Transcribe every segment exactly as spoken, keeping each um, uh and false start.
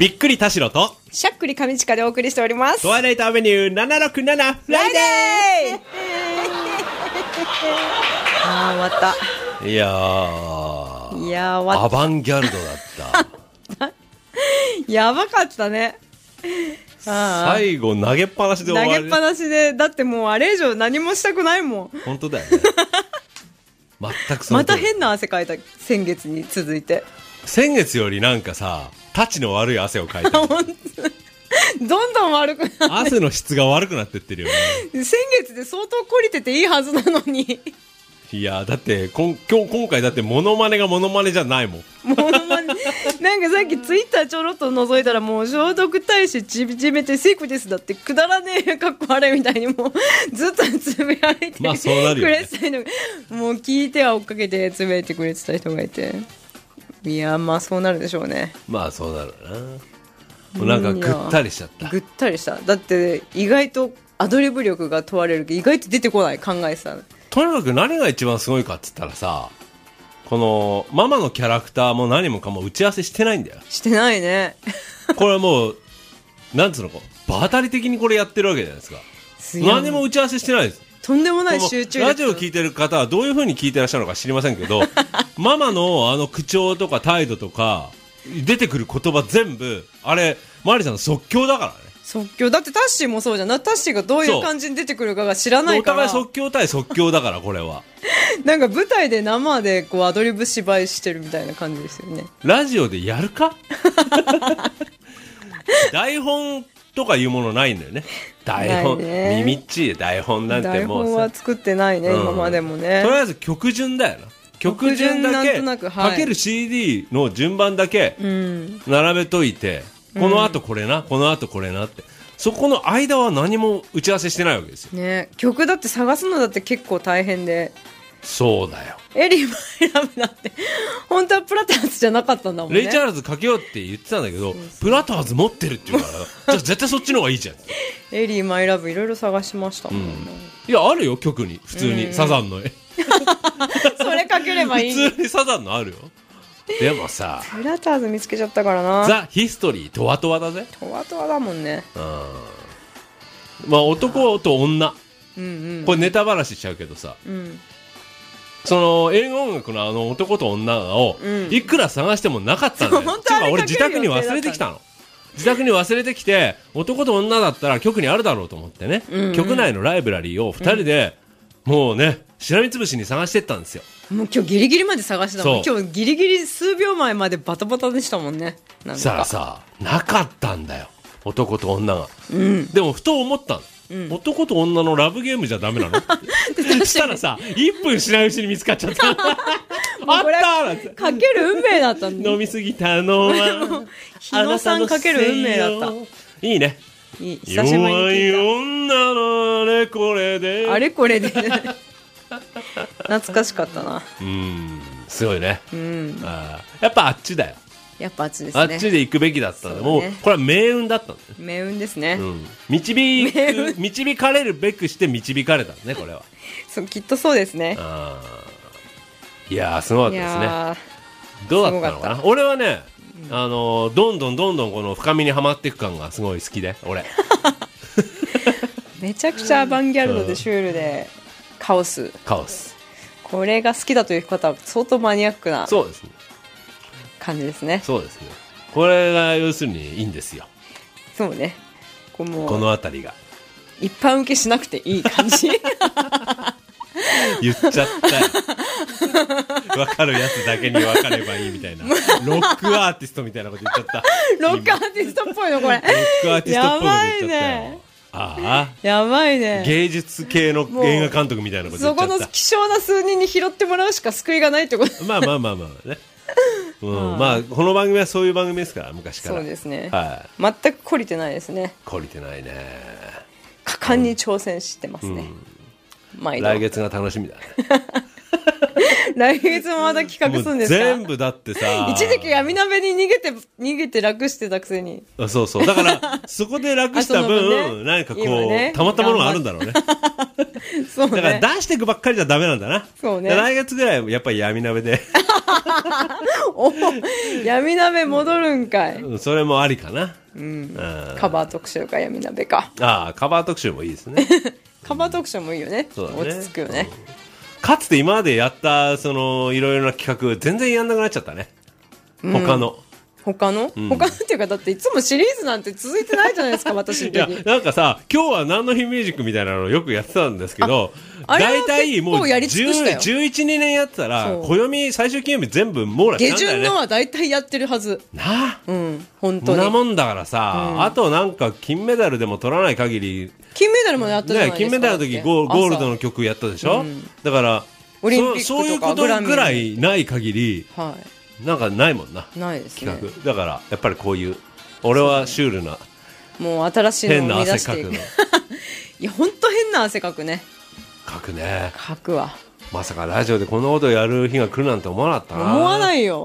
びっくり田代としゃっくり上近でお送りしております。 トワイライトアベニューななろくななフライデーあー終わった。 ー。いやーいやー終わった。 アバンギャルドだったやばかったね。あ最後投げっぱなしで終わり。 投げっぱなしで、だってもうあれ以上何もしたくないもん。 本当だよね全くそのま通り。 た変な汗かいた。先月に続いて先月よりなんかさタチの悪い汗をかいたどんどん悪くなって汗の質が悪くなってってるよね先月で相当懲りてていいはずなのにいやだってこん今日今回だってモノマネがモノマネじゃないもん。 モノマネなんかさっきツイッターちょろっと覗いたらもう聖徳太子ちびちめてセクですだってくだらねえかっこ悪いみたいにもうずっとつぶやいて、 まあそうなるよね、 くれてたのもう聞いては追っかけてつぶやいてくれてた人がいて、いやまあそうなるでしょうね。 まあそうなるな。もうなんかぐったりしちゃった。 ぐったりした。だって意外とアドリブ力が問われるけど意外と出てこない。考えてたの。 とにかく何が一番すごいかっつったらさ、このママのキャラクターも何もかも打ち合わせしてないんだよ。 してないねこれはもうなんつうのか場当たり的にこれやってるわけじゃないですか。何も打ち合わせしてないです。 とんでもない集中力。 ラジオを聞いてる方はどういう風に聞いてらっしゃるのか知りませんけどママのあの口調とか態度とか出てくる言葉全部あれマリさんの即興だからね。 即興だってタッシーもそうじゃん。タッシーがどういう感じに出てくるかが知らないから。 お互い即興対即興だからこれはなんか舞台で生でこうアドリブ芝居してるみたいな感じですよね。 ラジオでやるか台本とかいうものないんだよね。台本耳っちい台本なんてもうさ台本は作ってないね、うん、今までもね。 とりあえず曲順だよな。曲順だけなく、はい、 かける シーディー の順番だけ並べといて、うん、この後これな、うん、この後これなってそこの間は何も打ち合わせしてないわけですよ、 ね、曲だって探すのだって結構大変で。 そうだよ。 エリーマイラブだって本当はプラターズじゃなかったんだもんね。 レイチャールズかけようって言ってたんだけど、そうそうプラターズ持ってるって言うからじゃあ絶対そっちの方がいいじゃんエリーマイラブいろいろ探しましたもん、うん、 いやあるよ曲に普通に、うん、サザンの絵それかければいい。 普通にサザンのあるよ。でもさプラターズ見つけちゃったからな。 ザ・ヒストリートワトワだぜ。 トワトワだもんね。 うんまあ男と女、うんうん、これネタ話しちゃうけどさ、うん、その映画音楽のあの男と女をいくら探してもなかったんだよ、うん、っていうか俺自宅に忘れてきたの。自宅に忘れてきて男と女だったら局にあるだろうと思ってね、うんうん、局内のライブラリーをふたりで、うん、もうねしらみつぶしに探してったんですよ。 もう今日ギリギリまで探してたもん。今日ギリギリ数秒前までバタバタでしたもんね。なんかさあさなかったんだよ男と女が、うん、でもふと思ったの、うん、男と女のラブゲームじゃダメなのってそしたらさいっぷんしないうちに見つかっちゃったあったなんてかける運命だったんだ。 飲みすぎたのは日野さんかける運命だった。 いいね。 いい久しぶりに聞いた。 弱い女のあれこれであれこれで懐かしかったな。 うんすごいね、うん、あやっぱあっちだよ。 やっぱあっちですね。 あっちで行くべきだったんで、ね、もうこれは命運だったんだよ。 命運ですね、うん、 導く導かれるべくして導かれたんねこれは。 そうきっとそうですね。 あいやーすごかったですね。どうだったのかな。俺はね、うん、あのー、どんどんどんどんこの深みにはまっていく感がすごい好きで俺めちゃくちゃアバンギャルドでシュールで、うんカオスカオスこれが好きだという方は相当マニアックなそうですね感じですね。 そうですね。これが要するにいいんですよ。 そうね こ, もこのあたりが一般受けしなくていい感じ言っちゃったよ分かるやつだけに分かればいいみたいなロックアーティストみたいなこと言っちゃったロックアーティストっぽいのこれロックアーティストっぽいこと言っちゃったよ。やばいね。ああやばいね。 芸術系の映画監督みたいなこと言っちゃった。 そこの希少な数人に拾ってもらうしか救いがないってことまあまあまあまあねうん、まあこの番組はそういう番組ですから昔から。 そうですね、 はい、 全く懲りてないですね。 懲りてないね。 果敢に挑戦してますね、 うん、来月が楽しみだね来月もまた企画するんですか。 全部だってさ一時期闇鍋に逃げて逃げて楽してたくせに。 あそうそうだからそこで楽した分、ね、何かこう、ね、たまったものがあるんだろうねそうね。 だから出していくばっかりじゃダメなんだな。 そうね。 来月ぐらいやっぱり闇鍋で。 お、闇鍋戻るんかい。 うん、それもありかな。 うん。カバー特集か闇鍋か。 ああ、カバー特集もいいですね。 カバー特集もいいよね。 そうだね。 落ち着くよね。 かつて今までやった、その、いろいろな企画、全然やんなくなっちゃったね。他の。 他の、うん、他のっていうか、だっていつもシリーズなんて続いてないじゃないですか、私の時。 いや、なんかさ、今日は何の日ミュージックみたいなのをよくやってたんですけど、大体もうじゅう、じゅういち、にねんやってたら、暦最終金曜日全部網羅したんだよね。 下旬のは大体やってるはず。 なあ。 うん、本当に。 そんなもんだからさ、うん、あとなんか金メダルでも取らない限り。 金メダルもやったじゃないですか。 ね、金メダルの時ゴールドの曲やったでしょ、うん、だから、 オリンピックとかそういうことぐらいない限り、 はい。 なんかないもんな。 ないですね。 企画。だから、やっぱりこういう、俺はシュールな。 もう新しいのを生み出していく。いや、ほんと変な汗かくね。 かくね。 かくわ。 まさかラジオでこんなことをやる日が来るなんて思わなかったな。 思わないよ。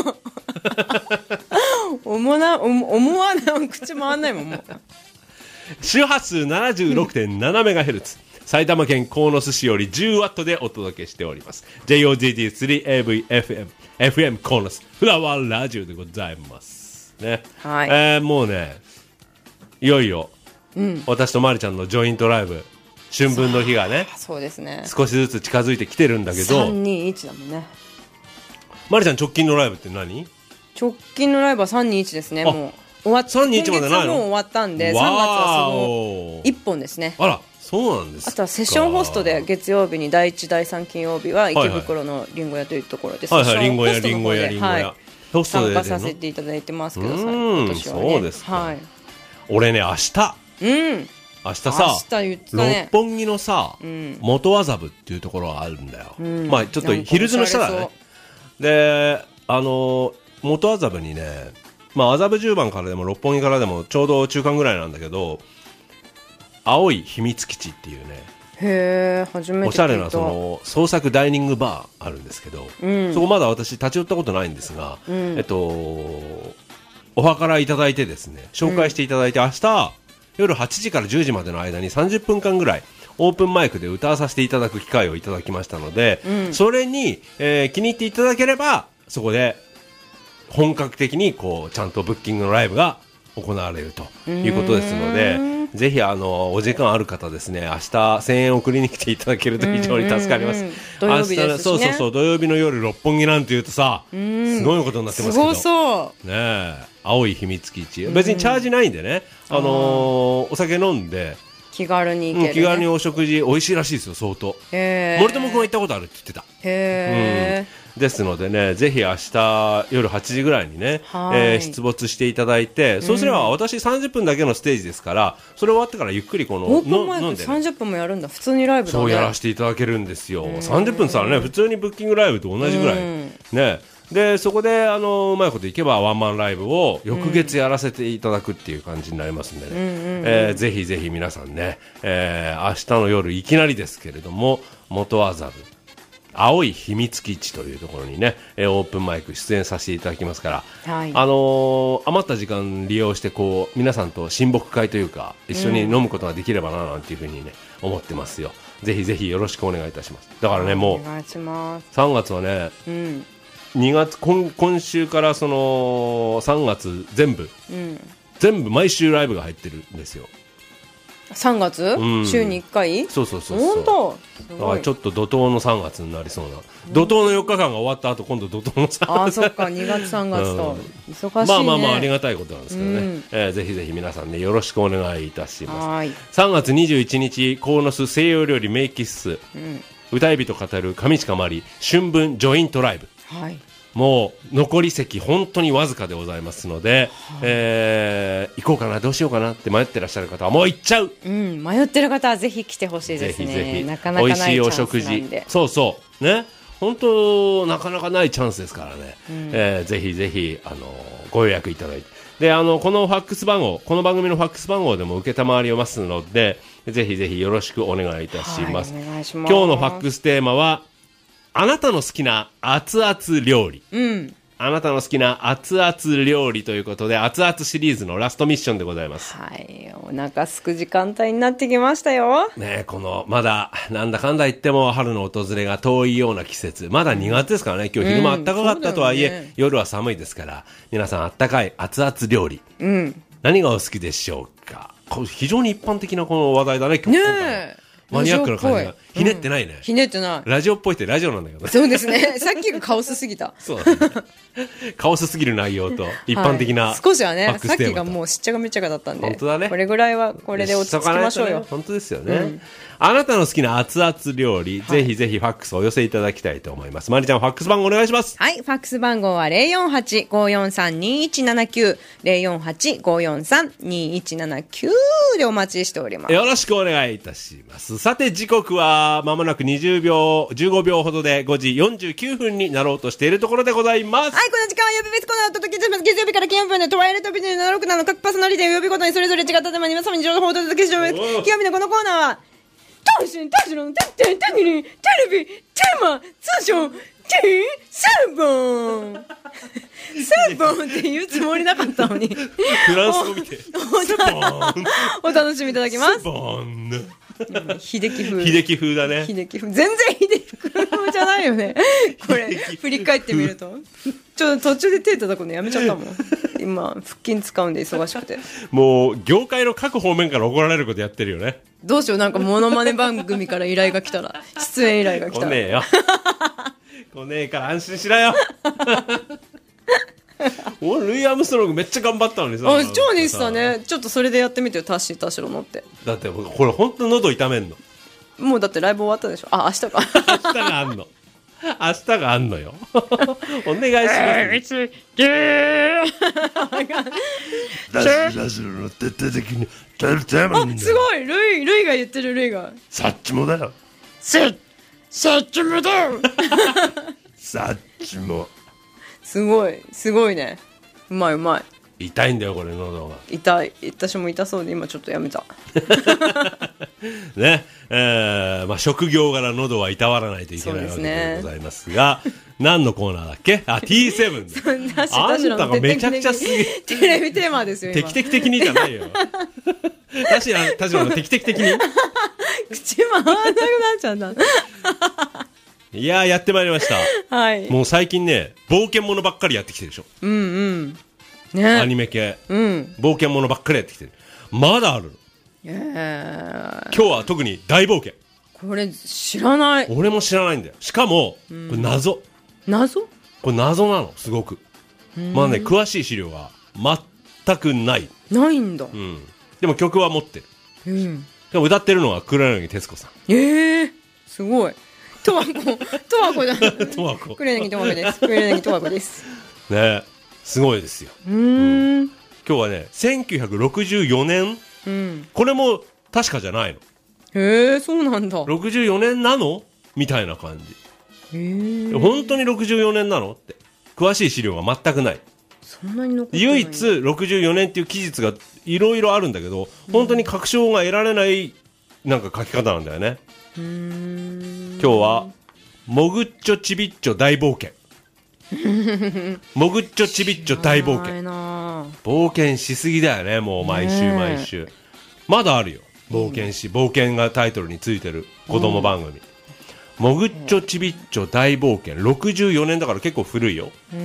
思な、思わない、口回んないもん、もう。 周波数 ななじゅうろくてんななメガヘルツ。埼玉県鴻巣市より じゅうワット でお届けしております。ジェイオージーティースリーエーブイエフエム エフエム 鴻巣フラワーラジオでございます。ね。 はい。 えー、もうね、いよいよ、うん、私とまりちゃんのジョイントライブ、春分の日がね、 そうですね。 少しずつ近づいてきてるんだけど、 さんにいちだもんね。 まりちゃん直近のライブって何？ 直近のライブはさんにいちですね。もう終わっさんにいちまでないの？ 今月はもう終わったんで、さんがつはそのいっぽんですね。 あら。そうなんですか。 あとはセッションホストで月曜日にだいいちだいさん金曜日は池袋のリンゴ屋というところで、 はいはい、リンゴ屋リンゴ屋リンゴ屋ホストで参加させていただいてますけど、 今年はね。そうですか、はい、俺ね明日、 うん、 明日さ明日言ってたね、 六本木のさ、うん、元麻布っていうところがあるんだよ、うん、まあちょっとヒルズの下だね。であの元麻布にね、まあ麻布十番からでも六本木からでもちょうど中間ぐらいなんだけど、青い秘密基地っていうね、 へー、初めて聞いた。 おしゃれなその創作ダイニングバーあるんですけど、うん、そこまだ私立ち寄ったことないんですが、うん、えっとオファーからいただいてですね、紹介していただいて、うん、明日夜はちじからじゅうじまでの間にさんじゅっぷんかんぐらいオープンマイクで歌わさせていただく機会をいただきましたので、うん、それに、えー、気に入っていただければそこで本格的にこうちゃんとブッキングのライブが行われるということですので、ぜひあのお時間ある方ですね、明日せんえん送りに来ていただけると非常に助かります。うんうんうん、 土曜日ですしね。 そうそうそう、土曜日の夜六本木なんていうとさ、すごいことになってますけど、 すごそうねえ、青い秘密基地、別にチャージないんでね、あのー、お酒飲んで気軽に行ける、ね、 うん、気軽にお食事美味しいらしいですよ、相当。森友君が行ったことあるって言ってた。 へー、 うん、ですのでね、ぜひ明日夜はちじぐらいにね、えー、出没していただいて、そうすれば私さんじゅっぷんだけのステージですから、それ終わってからゆっくりこのオープンマイクでさんじゅっぷんもやるんだ、普通にライブだね。 そうやらせていただけるんですよ。さんじゅっぷんって言ったらね、普通にブッキングライブと同じぐらいね。でそこであのうまいこといけばワンマンライブを翌月やらせていただくっていう感じになりますんでね、うん、えー、ぜひぜひ皆さんね、えー、明日の夜いきなりですけれども元麻布青い秘密基地というところにね、えー、オープンマイク出演させていただきますから、はい、あのー、余った時間利用してこう皆さんと親睦会というか一緒に飲むことができればななんていうふうにね思ってますよ。ぜひぜひよろしくお願いいたします。だからね、もうお願いします。 さんがつはね、うん、にがつ 今, 今週からそのさんがつ全部、うん、全部毎週ライブが入ってるんですよ。 さんがつ、うん、週にいっかい。 そうそうそうそう。 本当。 だからちょっと怒涛のさんがつになりそうな、うん、怒涛のよっかかんが終わった後今度怒涛のさんがつ。 ああそっか、にがつさんがつと、うん、忙しいね。 まあまあまあありがたいことなんですけどね、うん、えー、ぜひぜひ皆さんねよろしくお願いいたします。はい、さんがつにじゅういちにち鴻巣西洋料理メイキッス、うん、歌い人語る上近まり春分ジョイントライブ、はい、もう残り席本当にわずかでございますので、はい、えー、行こうかなどうしようかなって迷ってらっしゃる方はもう行っちゃう、 うん、迷ってる方はぜひ来てほしいですね。 ぜひぜひなかなかないチャンスなんで、 美味しいお食事、そうそうね、本当なかなかないチャンスですからね、うん、えー、ぜひぜひあのご予約いただいて、であのこのファックス番号、この番組のファックス番号でも受けたまわりますので、ぜひぜひよろしくお願いいたします。はい、お願いします。今日のファックステーマはあなたの好きな熱々料理、 うん、 あなたの好きな熱々料理ということで、熱々シリーズのラストミッションでございます。 はい。お腹すく時間帯になってきましたよ。 ねえ、この、まだ、なんだかんだ言っても春の訪れが遠いような季節。まだにがつですからね。今日昼間暖かかったとはいえ、うんね、夜は寒いですから、皆さん暖かい熱々料理。うん。何がお好きでしょうか。非常に一般的なこの話題だね、今日。ねえ。マニアックな感じが。ひねってないね、うん。 ひねってない。 ラジオっぽいってラジオなんだけどね。 そうですね。さっきがカオスすぎた。 そうだね。カオスすぎる内容と、一般的な、はい。 少しはね、さっきがもうしっちゃかめっちゃかだったんで。 本当だね。 これぐらいはこれで落ち着きましょうよ。ね、 本当ですよね。うん、あなたの好きな熱々料理、はい、ぜひぜひファックスをお寄せいただきたいと思います。まりちゃん、ファックス番号お願いします。 はい、ファックス番号は ゼロよんはち ごよんさん にいちななきゅう、ゼロよんはち ごよんさん にいちななきゅうでお待ちしております。 よろしくお願いいたします。さて、時刻はまもなくにじゅうびょう、じゅうごびょうほどでごじよんじゅうきゅうふんになろうとしているところでございます。 はい、この時間は曜日別コーナーをお届けします。月曜日から金曜日までトワイライトビジネスななろくななの各パーソナリティ曜日ごとにそれぞれ違ったテーマに皆様に情報をお届けしております。金曜日のこのコーナーは、当選大城のてってんてににテレビテーマ通称ティーさんぼんさんぼんって言うつもりなかったのにフランス語見てお楽しみいただきます。 さんぼん秀樹風秀樹風だね。 秀樹風全然秀樹風じゃないよねこれ振り返ってみるとちょっと途中で手叩くのやめちゃったもん今腹筋使うんで忙しくてもう業界の各方面から怒られることやってるよね。 どうしよう、なんかモノマネ番組から依頼が来たら出演依頼が来たら来ねえよ来ねえから安心しろよ俺ルイ・アームストロングめっちゃ頑張ったのにさ。 あ、超にしたね。ちょっとそれでやってみてよ、タッシータシロのって。 だってこれ本当に喉痛めんの。 もうだってライブ終わったでしょ。あ、明日か明日があんの明日があんのよお願いします。ゲーラジラジの徹底的にあ、すごいルイ、ルイが言ってる。ルイがサッチモだよ。 サッサッチモだよサッチモすごいすごいね。うまいうまい。痛いんだよこれ喉が。 痛い。私も痛そうで今ちょっとやめたねえーまあ、職業柄喉はいたわらないといけないわけでございますが、す、ね、何のコーナーだっけ。あ ティーセブン あんたがめちゃくちゃすげえテレビテーマですよ今。 テキテキ的にじゃないよたしなたしなのテキテキ的に口回らなくなっちゃったいやーやってまいりました、はい、もう最近ね冒険ものばっかりやってきてるでしょ。うんうんね、アニメ系、うん、冒険ものばっかりやってきてる。まだあるの、えー、今日は特に大冒険。 これ知らない。 俺も知らないんだよ。しかも、うん、これ謎謎これ謎なのすごく。まあね詳しい資料が全くないないんだ、 うん、でも曲は持ってる、うん、でも歌ってるのは黒柳徹子さん。 えー、すごい。とわことわこじゃんとわこ黒柳とわこです黒柳とわこですね。すごいですよ。うーん、うん、今日はねせんきゅうひゃくろくじゅうよねん、うん、これも確かじゃないの。 へえ、そうなんだ。 ろくじゅうよねんなのみたいな感じ。へえ、本当にろくじゅうよねんなのって詳しい資料が全くない。 そんなに残ってない。 唯一ろくじゅうよねんっていう記述がいろいろあるんだけど、うん、本当に確証が得られないなんか書き方なんだよね。うーん、今日はもぐっちょちびっちょ大冒険もぐっちょちびっちょ大冒険。冒険しすぎだよねもう毎週毎週。まだあるよ冒険し、冒険がタイトルについてる子供番組、うん、もぐっちょちびっちょ大冒険。ろくじゅうよねんだから結構古いよ、うん、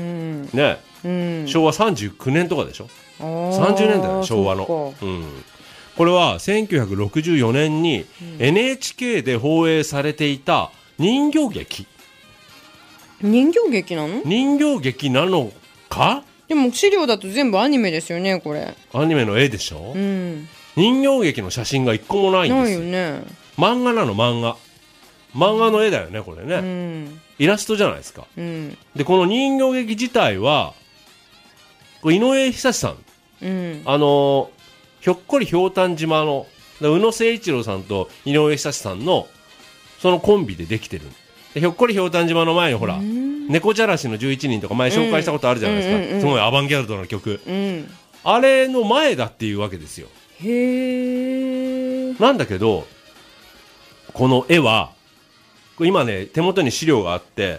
ね、うん、昭和さんじゅうきゅうねんとかでしょ。さんじゅうねんだよ昭和の、うん、これはせんきゅうひゃくろくじゅうよねんに エヌエイチケー で放映されていた人形劇。 人形劇なの？ 人形劇なのか。 でも資料だと全部アニメですよねこれ。 アニメの絵でしょ、うん、人形劇の写真が一個もないんですよ。ないよね。漫画なの漫画漫画の絵だよねこれね、うん、イラストじゃないですか、うん、でこの人形劇自体はこれ井上久志さん、うん、あのひょっこりひょうたん島の宇野誠一郎さんと井上久志さんのそのコンビでできてる。でひょっこりひょうたん島の前にほら猫じゃらしのじゅういちにんとか前紹介したことあるじゃないですか、うんうんうんうん、すごいアバンギャルドな曲、うん、あれの前だっていうわけですよ。へー。なんだけどこの絵は今ね手元に資料があって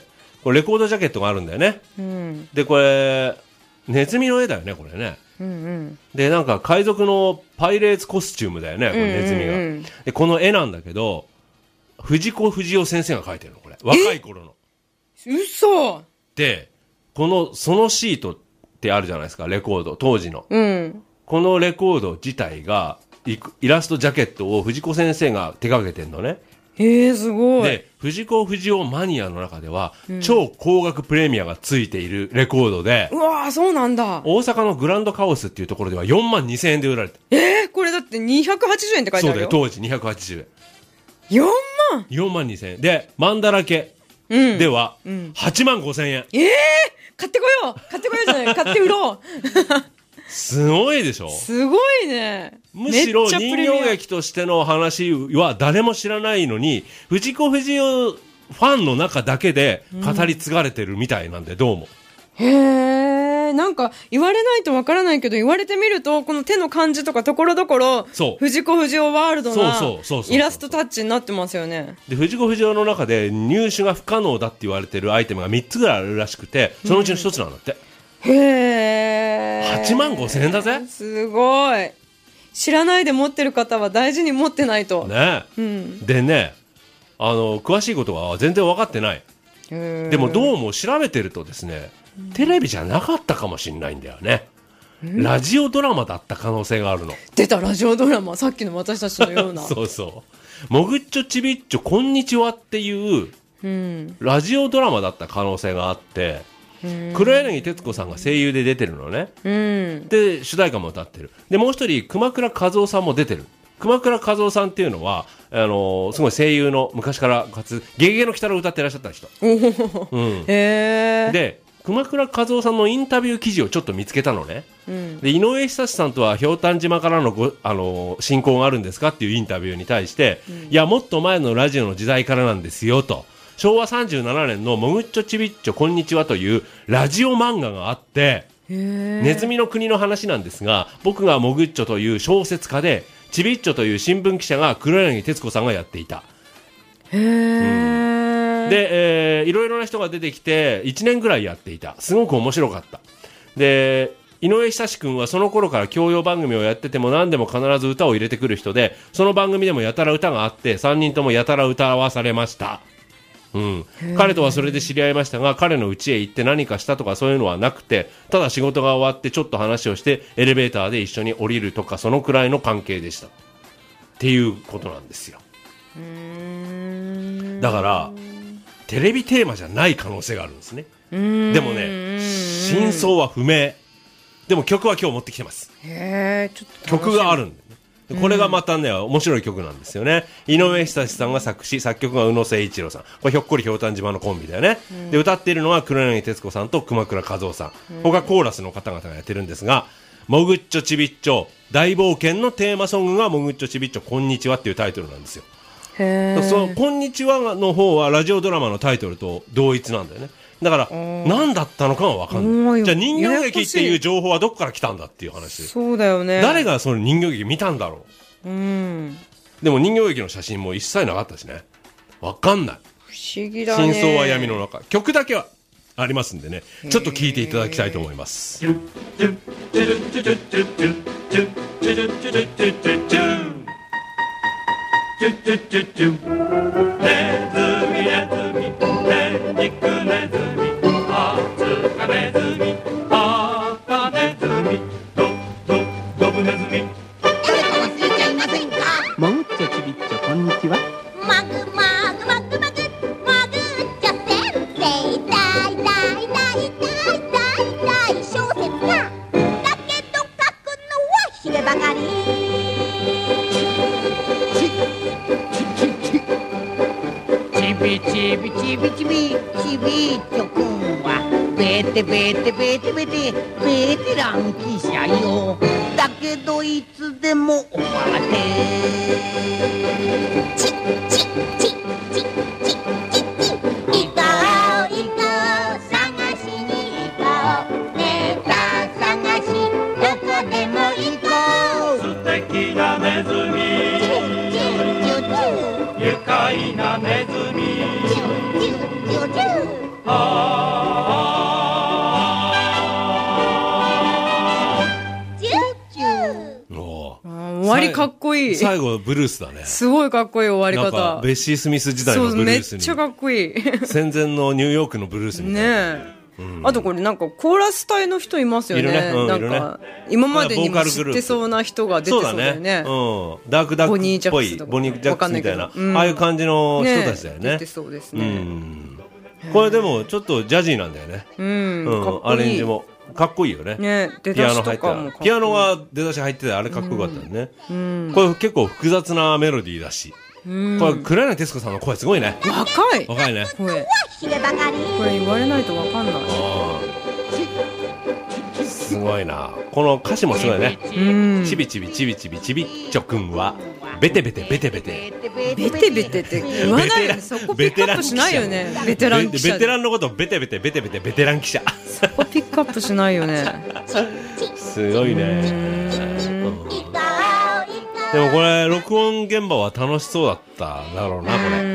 これレコードジャケットがあるんだよね、うん、でこれネズミの絵だよねこれね、うんうん、でなんか海賊のパイレーツコスチュームだよねこれネズミが、うんうんうん、でこの絵なんだけど藤子不二雄先生が描いてるのこれ若い頃の嘘でこのそのシートってあるじゃないですかレコード当時の、うん、このレコード自体がイラストジャケットを藤子先生が手掛けてんのね。 へえすごい。 で藤子不二雄マニアの中では、うん、超高額プレミアがついているレコードで、 うわーそうなんだ。 大阪のグランドカオスっていうところではよんまんにせんえんで売られてる。えー、これだってにひゃくはちじゅうえんって書いてあるよ。 そうだよ当時にひゃくはちじゅうえん。 よんまん ?よんまんにせんえんでマンダラケでは、うん、はちまんごせんえん。 えー、買ってこよう買ってこようじゃない買って売ろうすごいでしょ。 すごいね。 むしろ人形劇としての話は誰も知らないのに藤子不二雄ファンの中だけで語り継がれてるみたいなんで、どうも、 うん、へーなんか言われないとわからないけど言われてみるとこの手の感じとかところどころ藤子不二雄ワールドなイラストタッチになってますよね。 で藤子不二雄の中で入手が不可能だって言われてるアイテムがみっつぐらいあるらしくてそのうちのひとつなんだって、 うん、へーはちまんごせんえんだぜ。 すごい。知らないで持ってる方は大事に持ってないとね、うん、でねあの詳しいことは全然分かってない。でもどうも調べてるとですねテレビじゃなかったかもしれないんだよね。ラジオドラマだった可能性があるの。 出たラジオドラマさっきの私たちのようなそうそうもぐっちょちびっちょこんにちはっていう、うん、ラジオドラマだった可能性があって黒柳徹子さんが声優で出てるのね、うん、で主題歌も歌ってる。でもう一人熊倉和夫さんも出てる。熊倉和夫さんっていうのはあのー、すごい声優の昔から活ゲゲゲの鬼太郎を歌ってらっしゃった人、うん、へーで熊倉和夫さんのインタビュー記事をちょっと見つけたのね、うん、で井上久志さんとはひょうたん島からのご、あのー、親交があるんですかっていうインタビューに対して、うん、いやもっと前のラジオの時代からなんですよと。しょうわさんじゅうななねんのもぐっちょちびっちょこんにちはというラジオ漫画があってネズミの国の話なんですが僕がもぐっちょという小説家でちびっちょという新聞記者が黒柳徹子さんがやっていた。へー、うん、で、えー、いろいろな人が出てきていちねんぐらいやっていた。すごく面白かった。で井上久志君はその頃から教養番組をやってても何でも必ず歌を入れてくる人でその番組でもやたら歌があってさんにんともやたら歌わされました。うん、彼とはそれで知り合いましたが彼の家へ行って何かしたとかそういうのはなくてただ仕事が終わってちょっと話をしてエレベーターで一緒に降りるとかそのくらいの関係でしたっていうことなんですよ。うーんだからテレビテーマじゃない可能性があるんですね。でもね真相は不明。でも曲は今日持ってきてます。へーちょっと曲があるんでこれがまたね面白い曲なんですよね。井上久志さんが作詞作曲が宇野誠一郎さん。これひょっこりひょうたん島のコンビだよね、うん、で歌っているのは黒柳徹子さんと熊倉和夫さん、うん、他コーラスの方々がやってるんですがもぐっちょちびっちょ大冒険のテーマソングがもぐっちょちびっちょこんにちはっていうタイトルなんですよ。へーそのこんにちはの方はラジオドラマのタイトルと同一なんだよね。だから何だったのかは分かんない。じゃあ人形劇っていう情報はどこから来たんだっていう話。 そうだよね。 誰がその人形劇見たんだろう。うん。でも人形劇の写真も一切なかったしね。分かんない。 不思議だね。 真相は闇の中。曲だけはありますんでね。ちょっと聞いていただきたいと思います。 ベテベテベテベテベテラン記者よだけどいつでもお待てチッチッチッチッチッチッチッ行こう行こう探しに行こうネタ探しどこでも行こう素敵なネズミチュッチュッチュッ愉快なネズミチュッチュッチュッチュッかっこいい。 最後ブルースだね。 すごいかっこいい終わり方。 なんかベッシー・スミス時代のブルースに。 そうめっちゃかっこいい。 戦前のニューヨークのブルースみたいな。 ねえ。うん、あとこれなんかコーラス隊の人いますよね。 いるね、うん、 なんか、ね、今までにも知ってそうな人が出てそうだよね。 そうだね。うん。ダークダックっぽいボニー・ジャックスみたいな、うん、ああいう感じの人たちだよね。 出てそうですね。うん、 これでもちょっとジャジーなんだよね。 うん。うん、かっこいい。 アレンジもかっこいいよね。 ね、出だしとかもかっこいい。 ピアノが出だし入っててあれかっこよかったよね。うん。これ結構複雑なメロディーだし。うん、これ黒柳徹子さんの声すごいね。 若い。 若いね。 声。これ言われないとわかんない。 すごいな。この歌詞もすごいね。ちびちびちびちびちびっちょくんはベテベテベテベテベテベテって言わないよね。そこピックアップしないよね。ベテラン記者。 ベテランのことベテベテベテベテベテラン記者。 そこピックアップしないよね。 すごいね。でもこれ録音現場は楽しそうだっただろうなこれ。うん。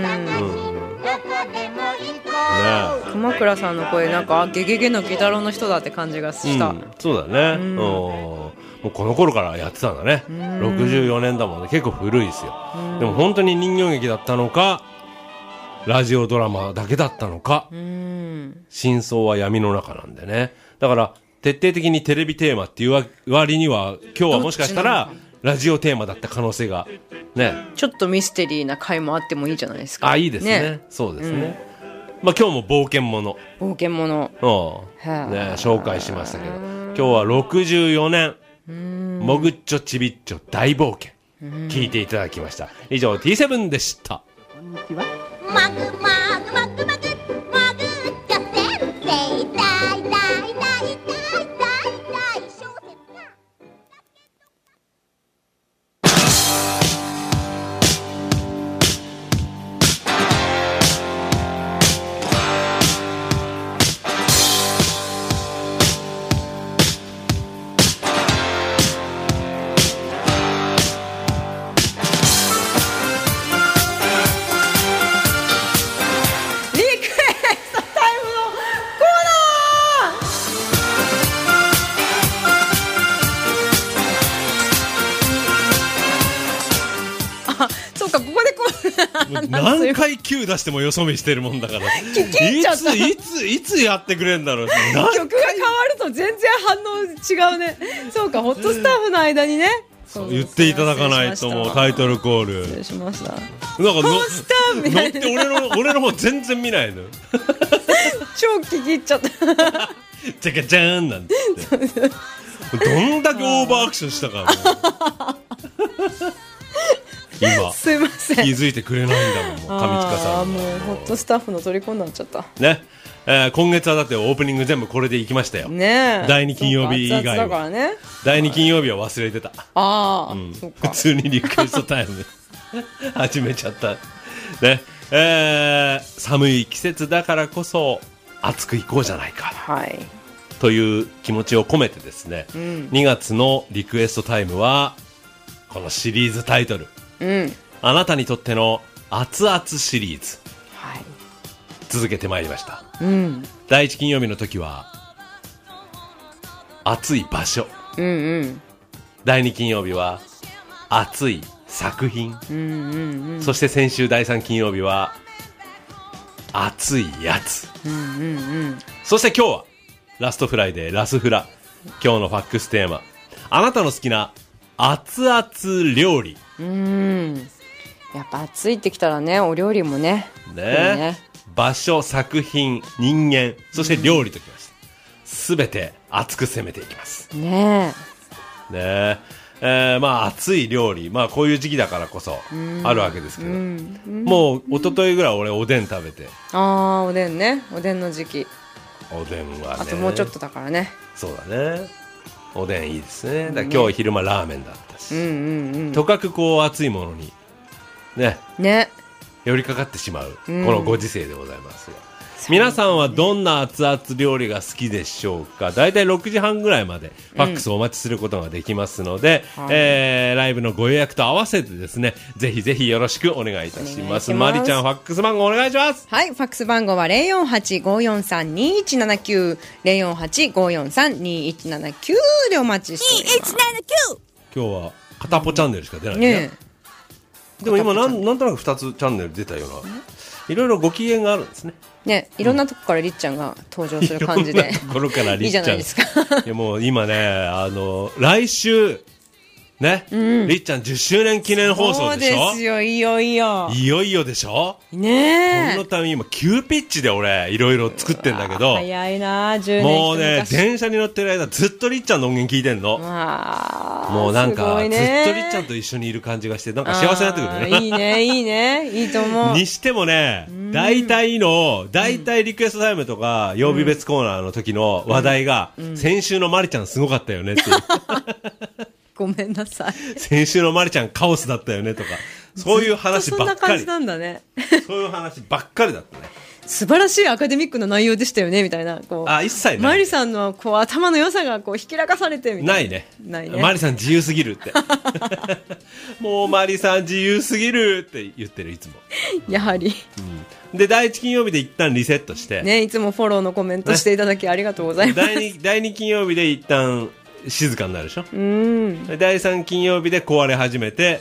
熊倉さんの声なんかゲゲゲのギタロの人だって感じがした、 うん、そうだね、うん、もうこの頃からやってたんだね、うん、ろくじゅうよねんだもんね。結構古いですよ、うん、でも本当に人形劇だったのかラジオドラマだけだったのか、うん、真相は闇の中なんでね。だから徹底的にテレビテーマっていう割には今日はもしかしたらラジオテーマだった可能性がね。 ちょっとミステリーな回もあってもいいじゃないですか。 あ、いいですね。ね、そうですね。うん、まあ今日も冒険者。 冒険者。 うん。ね、紹介しましたけど、今日はろくじゅうよねん、もぐっちょちびっちょ大冒険、聞いていただきました。以上 ティーセブン でした。こんにちは。マグマグマグマグマグっちょ先生大大大大大大小説家。何回 Q 出してもよそ見してるもんだからいついついつやってくれんだろう。曲が変わると全然反応違うね。そうか、ホットスタッフの間にね、 そう言っていただかないともうタイトルコール。 失礼しました。なんかホスターみたいな乗って俺の俺の方全然見ないの。 超聞き入っちゃった。 チャカチャーンなんてどんだけオーバーアクションしたか今すいません気づいてくれないんだもん。もう上近さん。 あもうホットスタッフの虜になっちゃったね。えー、今月はだってオープニング全部これでいきましたよね。 だいに金曜日以外はだからね。 だいに金曜日は忘れてた。 ああ、うん、 普通にリクエストタイム始めちゃったね。えー、寒い季節だからこそ熱くいこうじゃないか、 はい、 という気持ちを込めてですね、うん、にがつのリクエストタイムはこのシリーズタイトル、うん、あなたにとっての熱々シリーズ、はい、続けてまいりました、うん、だいいち金曜日の時は熱い場所、うんうん、だいに金曜日は熱い作品、うんうんうん、そして先週だいさん金曜日は熱いやつ、うんうんうん、そして今日はラストフライデーラスフラ。今日のファックステーマ、あなたの好きな熱々料理。 うーん、やっぱ暑いってきたらね、お料理もね、 ね、ね、場所、作品、人間、そして料理ときました。すべて熱く攻めていきますねえ、ねええー、まあ熱い料理、まあこういう時期だからこそあるわけですけど、うんうん、もう一昨日ぐらい俺おでん食べて。 ああ、おでんね、おでんの時期。 おでんはね、 あともうちょっとだからね。 そうだね、おでんいいですね。だから今日昼間ラーメンだったし、うんうんうん、とかくこう熱いものにね、ね、寄りかかってしまう、このご時世でございますが、うん、皆さんはどんな熱々料理が好きでしょうか。だいたいろくじはんぐらいまでファックスをお待ちすることができますので、うん、えー、ライブのご予約と合わせてですね、ぜひぜひよろしくお願いいたします。まりちゃんファックス番号お願いします。 はい、ファックス番号は ゼロよんはち ごよんさん にいちななきゅう ゼロよんはち ごよんさん にいちななきゅう でお待ちしております。にいちななきゅう。 今日は片っぽチャンネルしか出ないね。 ねでも今なん、なんとなくふたつチャンネル出たようないろいろご機嫌があるんですね。 ね、いろんなとこからりっちゃんが登場する感じで、 いろんなところからりっちゃんいいじゃないですか。 いやもう今ね、あの来週ね、うん、りっちゃんじゅっしゅうねん記念放送でしょ。 そうですよ、いよいよいよいよでしょねえ。 このために今急ピッチで俺いろいろ作ってんだけど、 早いな、じゅうねんもうね、電車に乗ってる間ずっとりっちゃんの音源聞いてんの。もうなんかずっとりっちゃんと一緒にいる感じがしてなんか幸せになってくるね。 いいね、いいね、いいと思う。 にしてもね、大体の大体リクエストタイムとか曜日別コーナーの時の話題が、うんうん、先週のまりちゃんすごかったよねっていうごめんなさい。 先週のまりちゃんカオスだったよねとか、そういう話ばっかり。 そんな感じなんだね。 そういう話ばっかりだったね。 素晴らしいアカデミックな内容でしたよねみたいな、こう。 あ、一切ない。 マリさんのこう頭の良さがこうひきらかされてみたいな。 ないね。 ないね。 マリさん自由すぎるって。もうマリさん自由すぎるって言ってるいつも。 やはり。 うん、で第一金曜日で一旦リセットして。 ね、いつもフォローのコメントしていただきありがとうございます。 第二第二金曜日で一旦静かになるでしょ。 うん。 だいさん金曜日で壊れ始めて、 うん、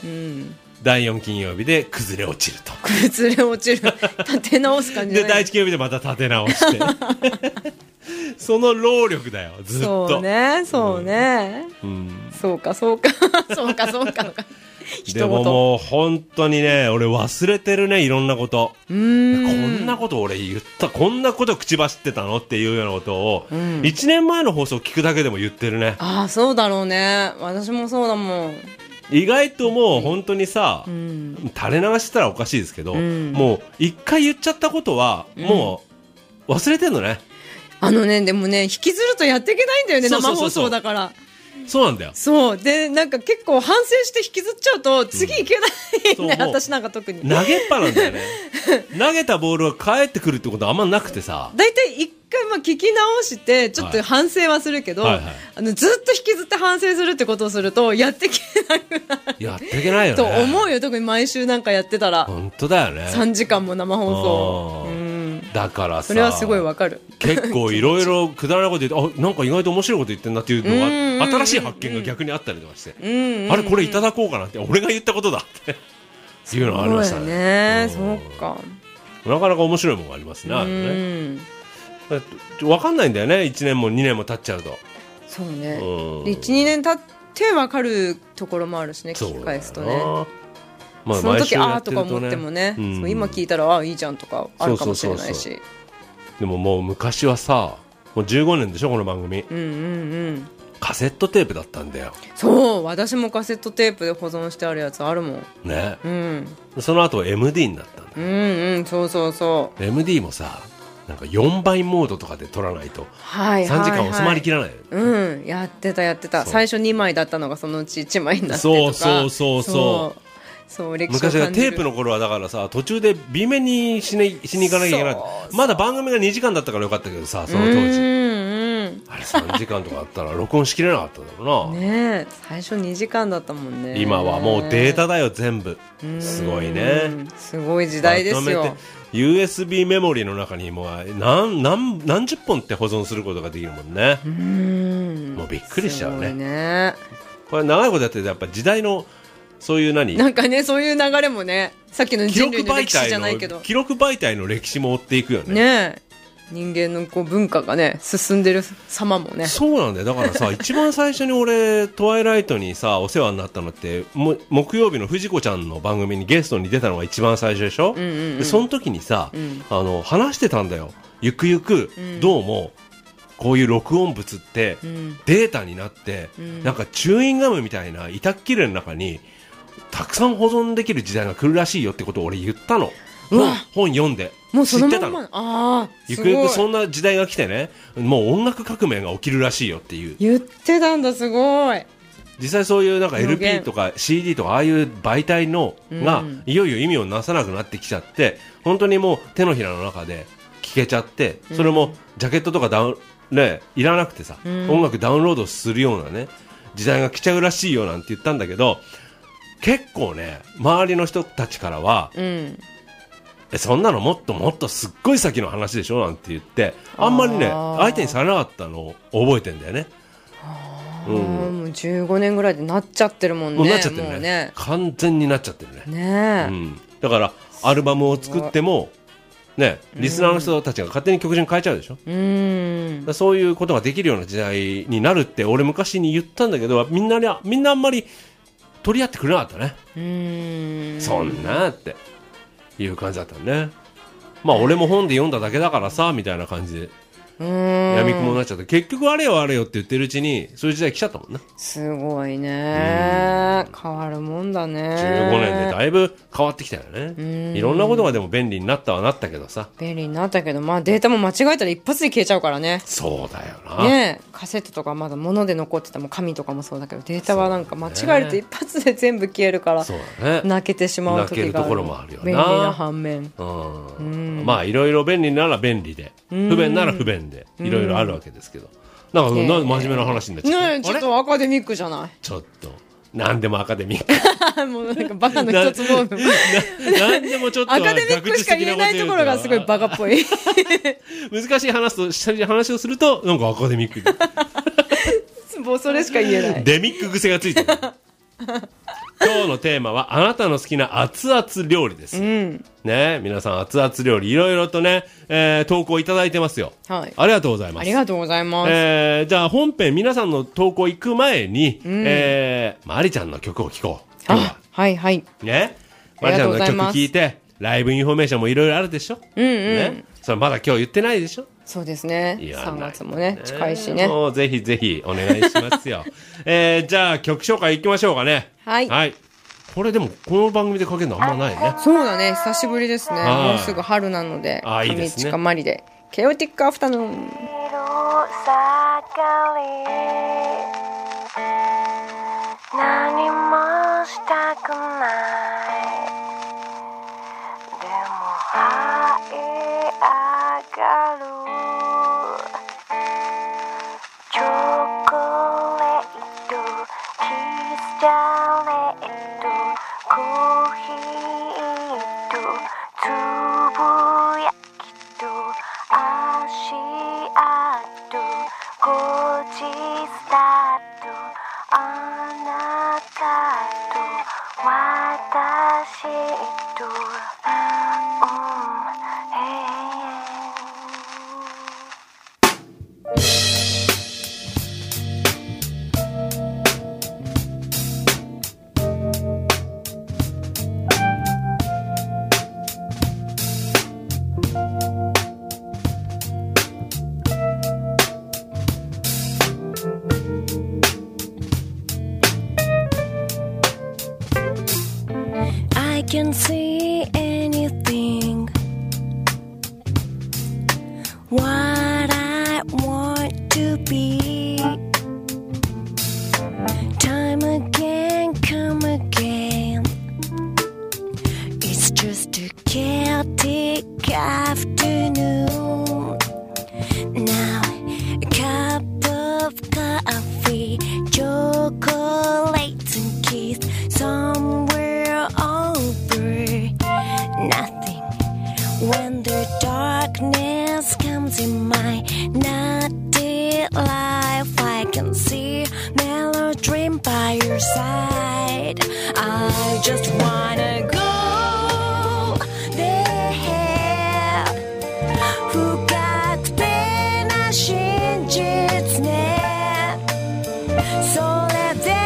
だいよん金曜日で崩れ落ちると。 崩れ落ちる。立て直す感じじゃない。 でだいいち金曜日でまた立て直してその労力だよずっと。 そうね、そうね、うん、そうかそうかそうかそうかでももう本当にね、俺忘れてるね、いろんなこと。うーん、こんなこと俺言った、こんなこと口走ってたのっていうようなことを、うん、いちねんまえの放送を聞くだけでも言ってるね。 ああ、そうだろうね、私もそうだもん。 意外ともう本当にさ、うん、垂れ流してたらおかしいですけど、うん、もう一回言っちゃったことはもう忘れてんのね、 うん、あのね、でもね、引きずるとやっていけないんだよね、生放送だから。そうなんだよ。 そうで、なんか結構反省して引きずっちゃうと次いけないね、うん、私なんか特に投げっぱなんだよね投げたボールが返ってくるってことはあんまなくてさ、 だいたい一回まあ聞き直してちょっと反省はするけど、はいはいはい、あのずっと引きずって反省するってことをするとやっていけなくなる。 やっていけないよねと思うよ、特に毎週なんかやってたら。 本当だよね、 さんじかんも生放送、うん、 だからさ、 それはすごいわかる。 結構いろいろくだらないこと言って、あ、なんか意外と面白いこと言ってんなっていうのが新しい発見が逆にあったりとかして、うんうんうん、あれこれいただこうかなって、俺が言ったことだっていうのがありましたね。 そうね、そうか、 なかなか面白いものがありますね、あれね。分かんないんだよね、いちねんもにねんも経っちゃうと。 そうね、うん、いちにねん経って分かるところもあるしね、聞き返すとね。まあ、その時あーとか思ってもね、うん、そう今聞いたらあーいいじゃんとかあるかもしれないし。そうそうそうそう、でももう昔はさ、もうじゅうごねんでしょこの番組、 うんうんうん、 カセットテープだったんだよ。 そう、私もカセットテープで保存してあるやつあるもんね、 うん、 その後 エムディー になったんだ。 うんうん、そうそうそう。 エムディー もさ、なんかよんばいモードとかで撮らないとさんじかん収まりきらない、はいはいはい、 うん、やってたやってた。最初にまいだったのがそのうちいちまいになってとか。 そうそうそうそうそう歴史を感じる。 昔はテープの頃はだからさ、途中で B 面にしに、しに行かなきゃいけない。まだ番組がにじかんだったからよかったけどさ、その当時、うんうん、あれさんじかんとかあったら録音しきれなかっただろうな。 ねえ、最初にじかんだったもんね。 今はもうデータだよ全部。すごいね、 すごい時代ですよ。 ユーエスビー メモリーの中にもう 何, 何, 何十本って保存することができるもんね。うん、もうびっくりしちゃう ね, ね。これ長いことやっててやっぱ時代のそういう何なんかね、そういう流れもね、さっきの人類の歴史じゃないけど、 記録媒体の歴史も追っていくよね。 ねえ、人間のこう文化がね進んでる様もね。 そうなんだよ。だからさ一番最初に俺トワイライトにさお世話になったのっても木曜日の藤子ちゃんの番組にゲストに出たのが一番最初でしょ、うんうんうん、でその時にさ、うん、あの話してたんだよ。ゆくゆく、うん、どうもこういう録音物ってデータになって、うん、なんかチューインガムみたいな板切れの中にたくさん保存できる時代が来るらしいよってことを俺言ったの。本, 本読んでもうそのまんま知ってたの。あ、ゆくゆくそんな時代が来てね、もう音楽革命が起きるらしいよっていう言ってたんだ。すごい。 実際そういうなんか エルピー とか シーディー とかああいう媒体のがいよいよ意味をなさなくなってきちゃって、本当にもう手のひらの中で聴けちゃって、それもジャケットとかダウン、ね、いらなくてさ、音楽ダウンロードするようなね時代が来ちゃうらしいよなんて言ったんだけど、結構ね周りの人たちからは、うん、えそんなのもっともっとすっごい先の話でしょなんて言って、あんまりね相手にされなかったのを覚えてんだよね。 うん、もうじゅうごねんぐらいでなっちゃってるもんね。 もうなっちゃってる ね, ね完全になっちゃってるね。 ね、 うん、だからアルバムを作ってもね、リスナーの人たちが勝手に曲順変えちゃうでしょ。うん、だそういうことができるような時代になるって俺昔に言ったんだけど、みんなにみんなあんまり取り合ってくれなかったね。うーん、そんなっていう感じだったね。まあ俺も本で読んだだけだからさみたいな感じでやみくもになっちゃって、結局あれよあれよって言ってるうちにそういう時代来ちゃったもんね。 すごいね、変わるもんだね。 じゅうごねんでだいぶ変わってきたよね。いろんなことがでも便利になったはなったけどさ、 便利になったけど、まあデータも間違えたら一発で消えちゃうからね。 そうだよな。 ねえ、カセットとかまだ物で残ってたもん、紙とかもそうだけど、データはなんか間違えると一発で全部消えるから、そうだね、泣けてしまう時がある。 泣けるところもあるよな。 便利な反面、うん、 うん、まあいろいろ便利なら便利で、不便なら不便で、いろいろあるわけですけど、なんか、えー、真面目な話になっちゃう、 ね、ちょっとアカデミックじゃない。 ちょっと何でもアカデミックもうなんかバカの一つも何でもちょっとアカデミックしか言えないところがすごいバカっぽい難しい話とした話をするとなんかアカデミックもうそれしか言えない。 デミック癖がついてる今日のテーマはあなたの好きな熱々料理です、うん、ね、皆さん熱々料理いろいろとね、えー、投稿いただいてますよ、はい、ありがとうございます。 ありがとうございます、 えー、じゃあ本編皆さんの投稿行く前に、うん、えー、まりちゃんの曲を聴こう。今日ははいはいね、まりちゃんの曲聴いてライブインフォメーションもいろいろあるでしょ、うんうん、ね、それまだ今日言ってないでしょ。 そうですね、さんがつもね近いしね、 もうぜひぜひお願いしますよ、えー、じゃあ曲紹介いきましょうかね。はい、はい、これでもこの番組でかけるのあんまないね。 そうだね、久しぶりですね。もうすぐ春なので、 あ、いいですね、 上近まりでケオティックアフタヌーン。何もしたくないでも這い上がるチョコレートキスチャレートコーヒーとつぶやきと足跡ゴチスタートあなたと私と、うん、I can see anything what I want to be time again come again it's just a chaotic afternoon now a cup of coffee chocolates and kiss somewhere over nothing when the darkness comes in my naughty life I can see mellow dream by your side I just wanna go there深くてな真実ねそれで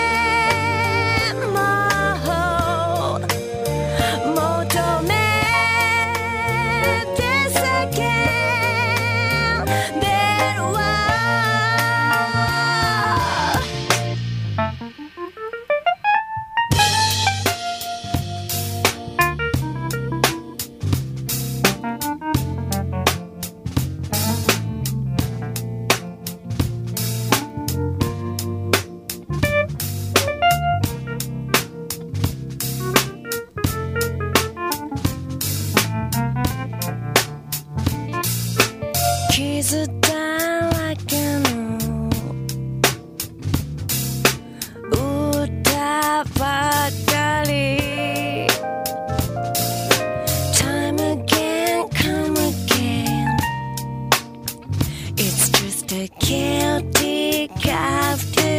傷だらけの歌ばかり Time again, come again It's just a chaotic afternoon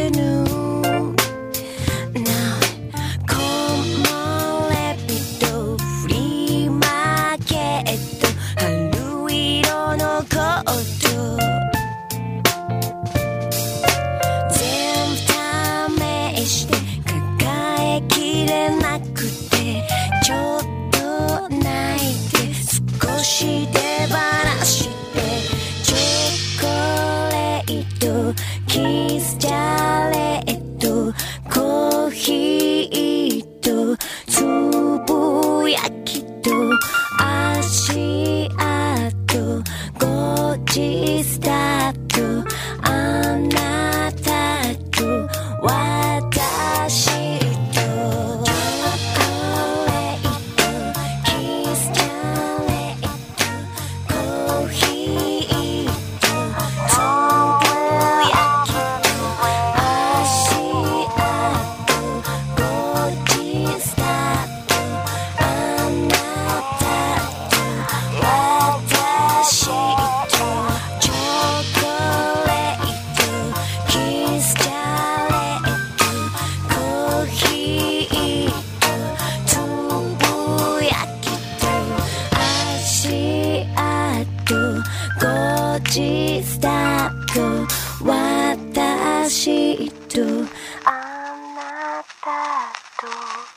ごじスタートあなたと私とチョコレートキスチョレートコーヒーとつぶやきと足跡ごじスタートあなたと私とチョコレートキスチョレートコーヒーとつぶやきと足跡ごじスタート私とあなたと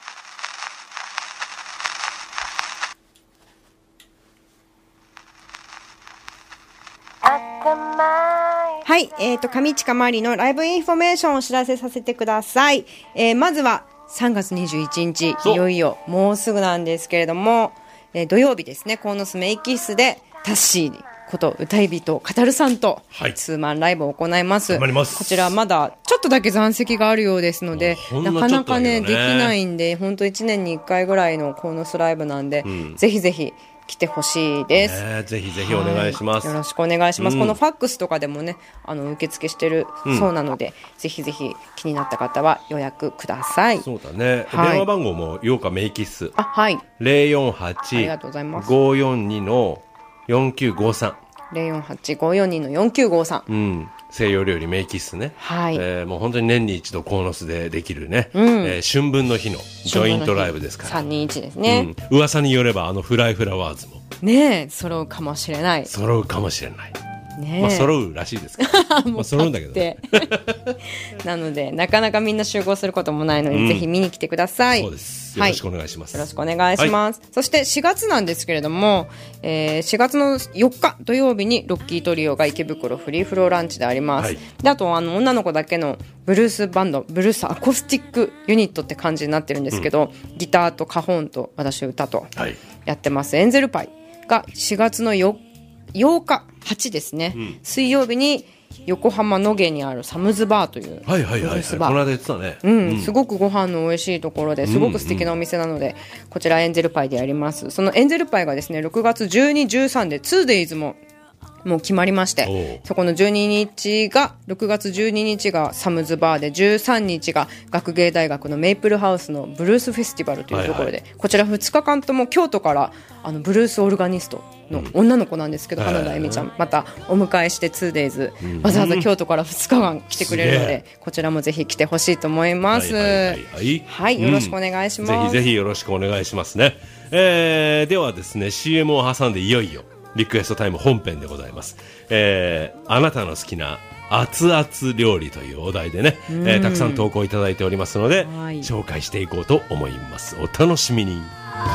はい、えっ、ー、と、上近まりのライブインフォメーションをお知らせさせてください。えー、まずはさんがつにじゅういちにち、いよいよもうすぐなんですけれども、えー、土曜日ですね、鴻巣メイキッスでタッシーこと歌い人カタルさんとツーマンライブを行います。 頑張ります。 こちらまだちょっとだけ残席があるようですので、なかなかねできないんで、本当いちねんにいっかいぐらいの鴻巣ライブなんで、うん、ぜひぜひ来てほしいです、 ね、ぜひぜひお願いします。 よろしくお願いします、うん、このファックスとかでもねあの受付してるそうなので、うん、ぜひぜひ気になった方は予約ください。 そうだね、はい、電話番号もようかメイキッス、 あ、はい、 ゼロよんはち ごーよんに のよんきゅうごさんゼロよんはち ごーよんに のよんきゅうごさん、 うん、西洋料理メイキッスね、 はい、 えー、もう本当に年に一度鴻巣でできるね、うん、えー、春分の日のジョイントライブですから、 さんにいちですね、 うん、噂によればあのフライフラワーズもねえ揃うかもしれない揃うかもしれないねえ、 まあ、揃うらしいですからまあ揃うんだけど、ね、 なのでなかなかみんな集合することもないので、うん、ぜひ見に来てください。 そうです、よろしくお願いします、 はい、よろしくお願いします、はい、そしてしがつなんですけれども、えー、しがつのよっか土曜日にロッキートリオが池袋フリーフローランチであります、はい、であとあの女の子だけのブルースバンドブルースアコースティックユニットって感じになってるんですけど、うん、ギターとカホンと私歌とやってます、はい、エンゼルパイがしがつのようかはちですね、うん、水曜日に横浜野毛にあるサムズバーというはいはいはい、はい、この間言ってたね、 うんうん、すごくご飯の美味しいところですごく素敵なお店なので、うんうん、こちらエンゼルパイでやります。そのエンゼルパイがですねろくがつじゅうに、じゅうさんで ツーデイズ ももう決まりまして、そこのじゅうににちがろくがつじゅうににちがサムズバーで、じゅうさんにちが学芸大学のメイプルハウスのブルースフェスティバルというところで、はいはい、こちらふつかかんとも京都からあのブルースオルガニストの女の子なんですけど、うん、花田恵美ちゃんまたお迎えして ツーデイズ、うん、わざわざ京都からふつかかん来てくれるので、こちらもぜひ来てほしいと思います。はいはいはいはい、はい、よろしくお願いします、 うん、ぜひぜひよろしくお願いしますね。えー、ではですね シーエム を挟んでいよいよリクエストタイム本編でございます、えー、あなたの好きな熱々料理というお題でね、えー、たくさん投稿いただいておりますので、はい、紹介していこうと思います。お楽しみに。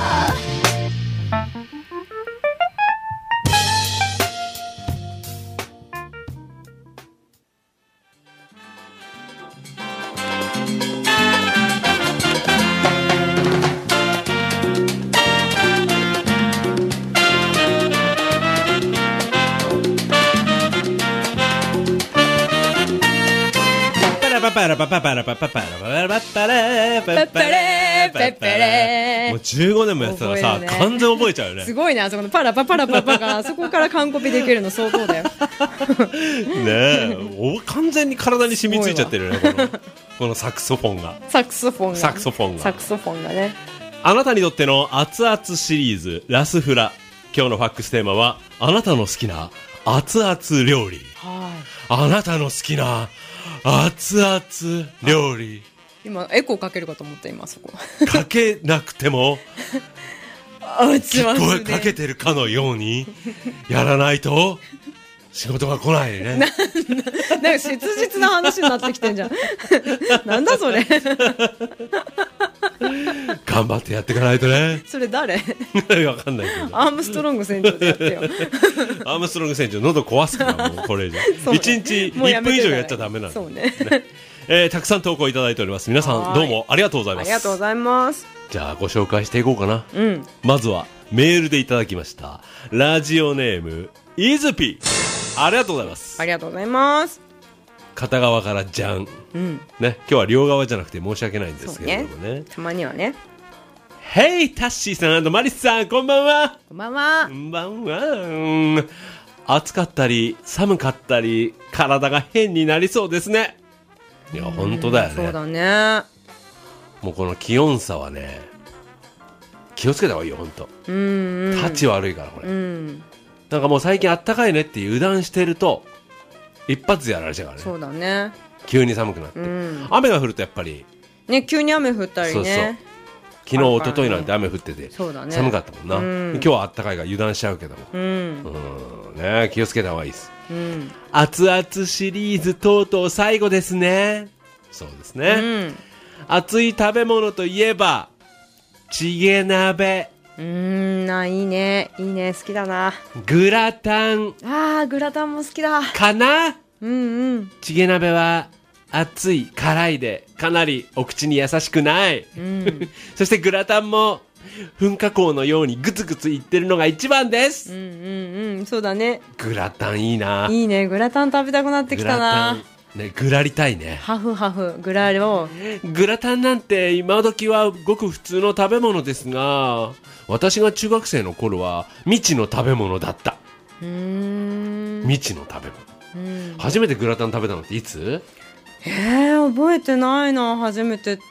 パラパパパラパパパラパラパパラパパラパパラもうじゅうごねんもやってたらさ、完全覚えちゃうよね。 すごいね、あそこのパラパパラパパがそこから完コピできるの相当だよねえ、お完全に体に染みついちゃってるよね、このこのサクソフォンがサクソフォンが、ね、 サクソフォンがサクソフォンがね。 あなたにとっての熱々シリーズラスフラ、今日のファックステーマはあなたの好きな熱々料理。はい、あなたの好きな熱々料理。 今エコーかけるかと思った。今そこかけなくても熱々 声かけてるかのようにやらないと仕事が来ないね。な, なんか切実な話になってきてんじゃんなんだそれ頑張ってやっていかないとね。 それ誰わかんないけどアームストロング船長でやってよアームストロング船長喉壊すからもうこれ以上、ね、いちにちいっぷん以上やっちゃダメなの。 そうねね、えー、たくさん投稿いただいております。皆さんどうもありがとうございます。 ありがとうございます。 じゃあご紹介していこうかな、 うん、 まずはメールでいただきましたラジオネームイズピーありがとうございます。 ありがとうございます。 片側からじゃん、 うん、 ね、今日は両側じゃなくて申し訳ないんですけれども ね, ねたまにはね。 ヘイタッシーさんとマリスさん、こんばんは。 こんばんは。 こんばんは。暑かったり寒かったり体が変になりそうですね。いや本当だよね。 そうだね。 もうこの気温差はね気をつけた方がいいよ本当。 うん、うん、 タチ悪いからこれ、 うん、 なんかもう最近あったかいねって油断してると一発でやられちゃうからね。 そうだね。 急に寒くなって、うん、雨が降るとやっぱりね急に雨降ったりね。そうそう、 昨日一昨日なんて雨降ってて、ね、寒かったもんな、うん、今日はあったかいから油断しちゃうけども、うんうんね、気をつけた方がいいです、うん、熱々シリーズとうとう最後ですね。そうですね、うん、熱い食べ物といえばチゲ鍋。 うーんないいねいいね好きだな。 グラタン。 あーグラタンも好きだかな。 うんうん。 チゲ鍋は熱い辛いでかなりお口に優しくない、うん、そしてグラタンも噴火口のようにグツグツいってるのが一番です。 うんうんうんそうだね。 グラタンいいな。 いいねグラタン食べたくなってきたな。 ね、グラりたいね。 ハフハフグラを。 グラタンなんて今時はごく普通の食べ物ですが、私が中学生の頃は未知の食べ物だった。うーん未知の食べ物、うん、初めてグラタン食べたのっていつ？ えー、覚えてないな初めてって。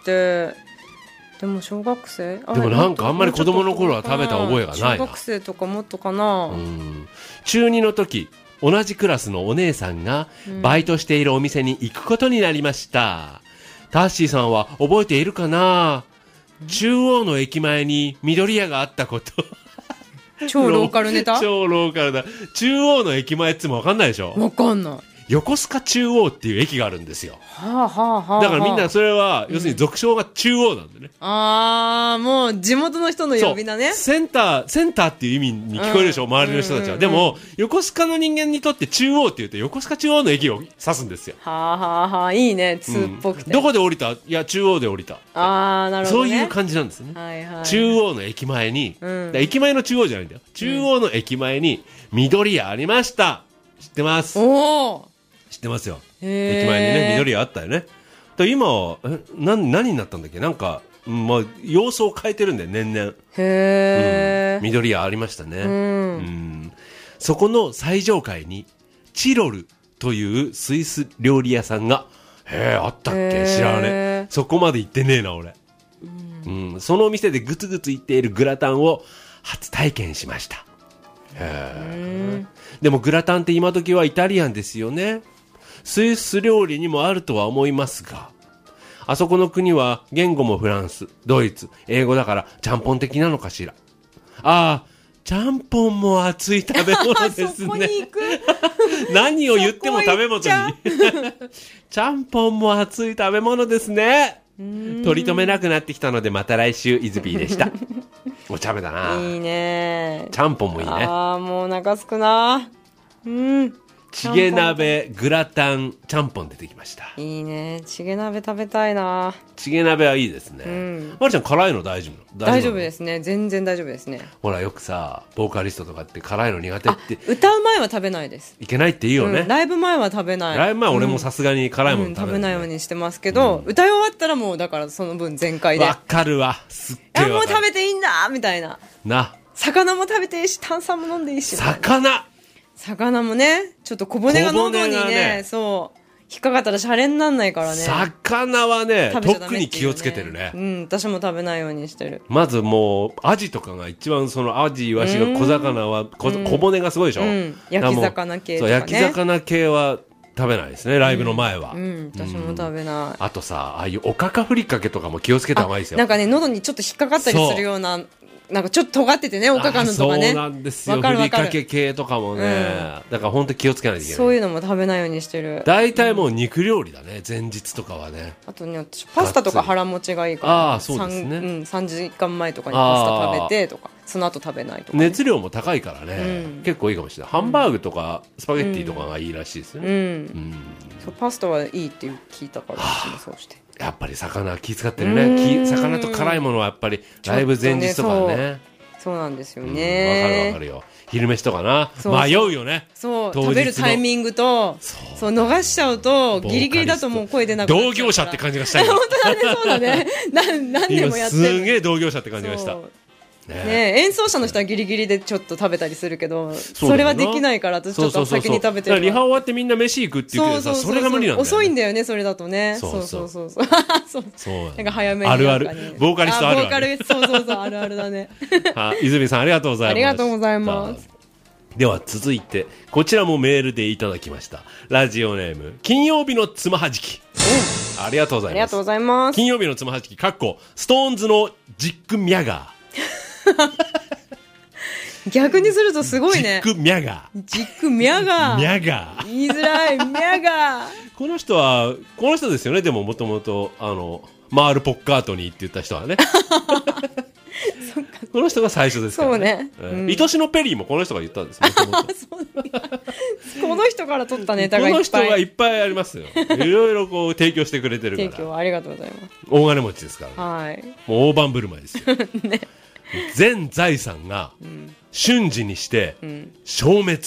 でも小学生？ でもなんかあんまり子供の頃は食べた覚えがないな。 中学生とかもっとかな。うん、 中にの時同じクラスのお姉さんがバイトしているお店に行くことになりました、うん、タッシーさんは覚えているかな。中央の駅前に緑屋があったこと超ローカルネタ。 超ローカルだ。中央の駅前っても分かんないでしょ。 分かんない。 横須賀中央っていう駅があるんですよ。 はあはあはあ、 だからみんなそれは、うん、要するに俗称が中央なんでね。 ああ、もう地元の人の呼び名ね。 センター、センターっていう意味に聞こえるでしょ、うん、周りの人たちは、うんうんうん。でも、横須賀の人間にとって中央って言うと横須賀中央の駅を指すんですよ。 はあはあはあ、いいね、通っぽくて。 うん、どこで降りた？いや、中央で降りた。 ああ、なるほど、ね。 そういう感じなんですね。 はいはい、 中央の駅前に、うん、駅前の中央じゃないんだよ。中央の駅前に緑屋ありました。知ってます。 おー。 知ってますよ。駅前にね緑屋あったよね。だ今えな何になったんだっけ。なんか、まあ、様子を変えてるんだよ年々。へー、うん、緑屋ありましたね、うんうん、そこの最上階にチロルというスイス料理屋さんがへーあったっけ知らねえ。そこまで行ってねえな俺、うんうん、そのお店でグツグツいっているグラタンを初体験しました。へーでもグラタンって今時はイタリアンですよね。スイス料理にもあるとは思いますが、あそこの国は言語もフランス、ドイツ、英語だからちゃんぽん的なのかしら。ああ、ちゃんぽんも熱い食べ物ですね。 そこに行く何を言っても食べ物にちゃんぽんも熱い食べ物ですね。取り留めなくなってきたのでまた来週イズビーでした。お茶目だな。 いいね。 ちゃんぽんもいいね。 ああ、もうお腹すくな。うん。 チゲ鍋、グラタン、ちゃんぽん出てきました。 いいね。チゲ鍋食べたいな。 チゲ鍋はいいですね。うん、まるちゃん辛いの大丈夫？ 大丈夫ですね。全然大丈夫ですね。 ほらよくさ、ボーカリストとかって辛いの苦手って。 歌う前は食べないです。 いけないっていいよね、 うん。ライブ前は食べない。 ライブ前は俺もさすがに辛いもの食べない、ねうんうん、食べないようにしてますけど、うん、歌い終わったらもうだからその分全開で。 わかるわ。すっげえわかる。 もう食べていいんだみたいな。 な。 魚も食べていいし、炭酸も飲んでいいし。 魚魚もね、ちょっと小骨が喉に ね, ねそう引っかかったらシャレになんないからね。 魚はね、ね特に気をつけてるね。 うん、私も食べないようにしてる。 まずもうアジとかが一番、そのアジイワシが小魚は小、うん、小骨がすごいでしょ、うん、 焼き魚系とかね。そう焼き魚系は食べないですね、ライブの前は。 うん、うん、私も食べない、うん、 あとさ、ああいうおかかふりかけとかも気をつけた方がいいですよ。 なんかね、喉にちょっと引っかかったりするような、なんかちょっと尖っててね、おかかのとかね。 そうなんですよ。ふりかけ系とかもね、うん、だから本当に気をつけないといけない。 そういうのも食べないようにしてる。 大体もう肉料理だね、前日とかはね。 あとね、私パスタとか腹持ちがいいから、 ああ、そうですね。 うん、さんじかんまえとかにパスタ食べてとか、その後食べないとか、ね。 熱量も高いからね、うん、結構いいかもしれない。ハンバーグとかスパゲッティとかがいいらしいですよね。うんうんうん、 そうパスタはいいって聞いたから、私もそうして。 やっぱり魚気使ってるね。魚と辛いものはやっぱりライブ前日とかね。 そうなんですようん、わかるね。 わかるよ。昼飯とかな。 そうそう迷うよね。 そう、 当日の食べるタイミングと、 そうそう、逃しちゃうと、ギリギリだともう声出なくなっちゃうから。 同業者って感じがしたよ。 本当だね、そうだね。何、何でもやってる。 今すんげえ同業者って感じがした。 そうねね、演奏者の人はギリギリでちょっと食べたりするけど、 そうだよなそれはできないから、私ちょっと先に食べてるだからリハ終わってみんな飯行くって言うけどさ、それが無理なんだよ、ね。 遅いんだよね、それだとね。 そそううそそううそうそう。そうそうなんだなんか早めにあるあるなんかね。 ボーカリストあるあるボーカル、そうそうそう、あるあるだね。 は泉さんありがとうございます。 ありがとうございますさあ。では続いて、こちらもメールでいただきました。ラジオネーム、金曜日のつまはじき。ありがとうございます。 ありがとうございます。 金曜日のつまはじき、かっこ、ストーンズのジックミャガ逆にするとすごー。 いね。 ジックミャガジックミャガー。ミー。 ャガー。 言いづらい、ミャガー。 この人は、この人ですよね、でももともと、あの、マール・ポッカートニーって言った人はね。この人が最初ですからね。 そうねうん愛しのペリーもこの人が言ったんです、もともと。 この人から取ったネタこがいっぱい。 の人がいっぱいありますよ。いろいろこう提供してくれてるから。 提供ありがとうございま大金持ちですから、ね。 す。はい。 もう大盤振る舞いですよ。全財産が瞬時にして消滅。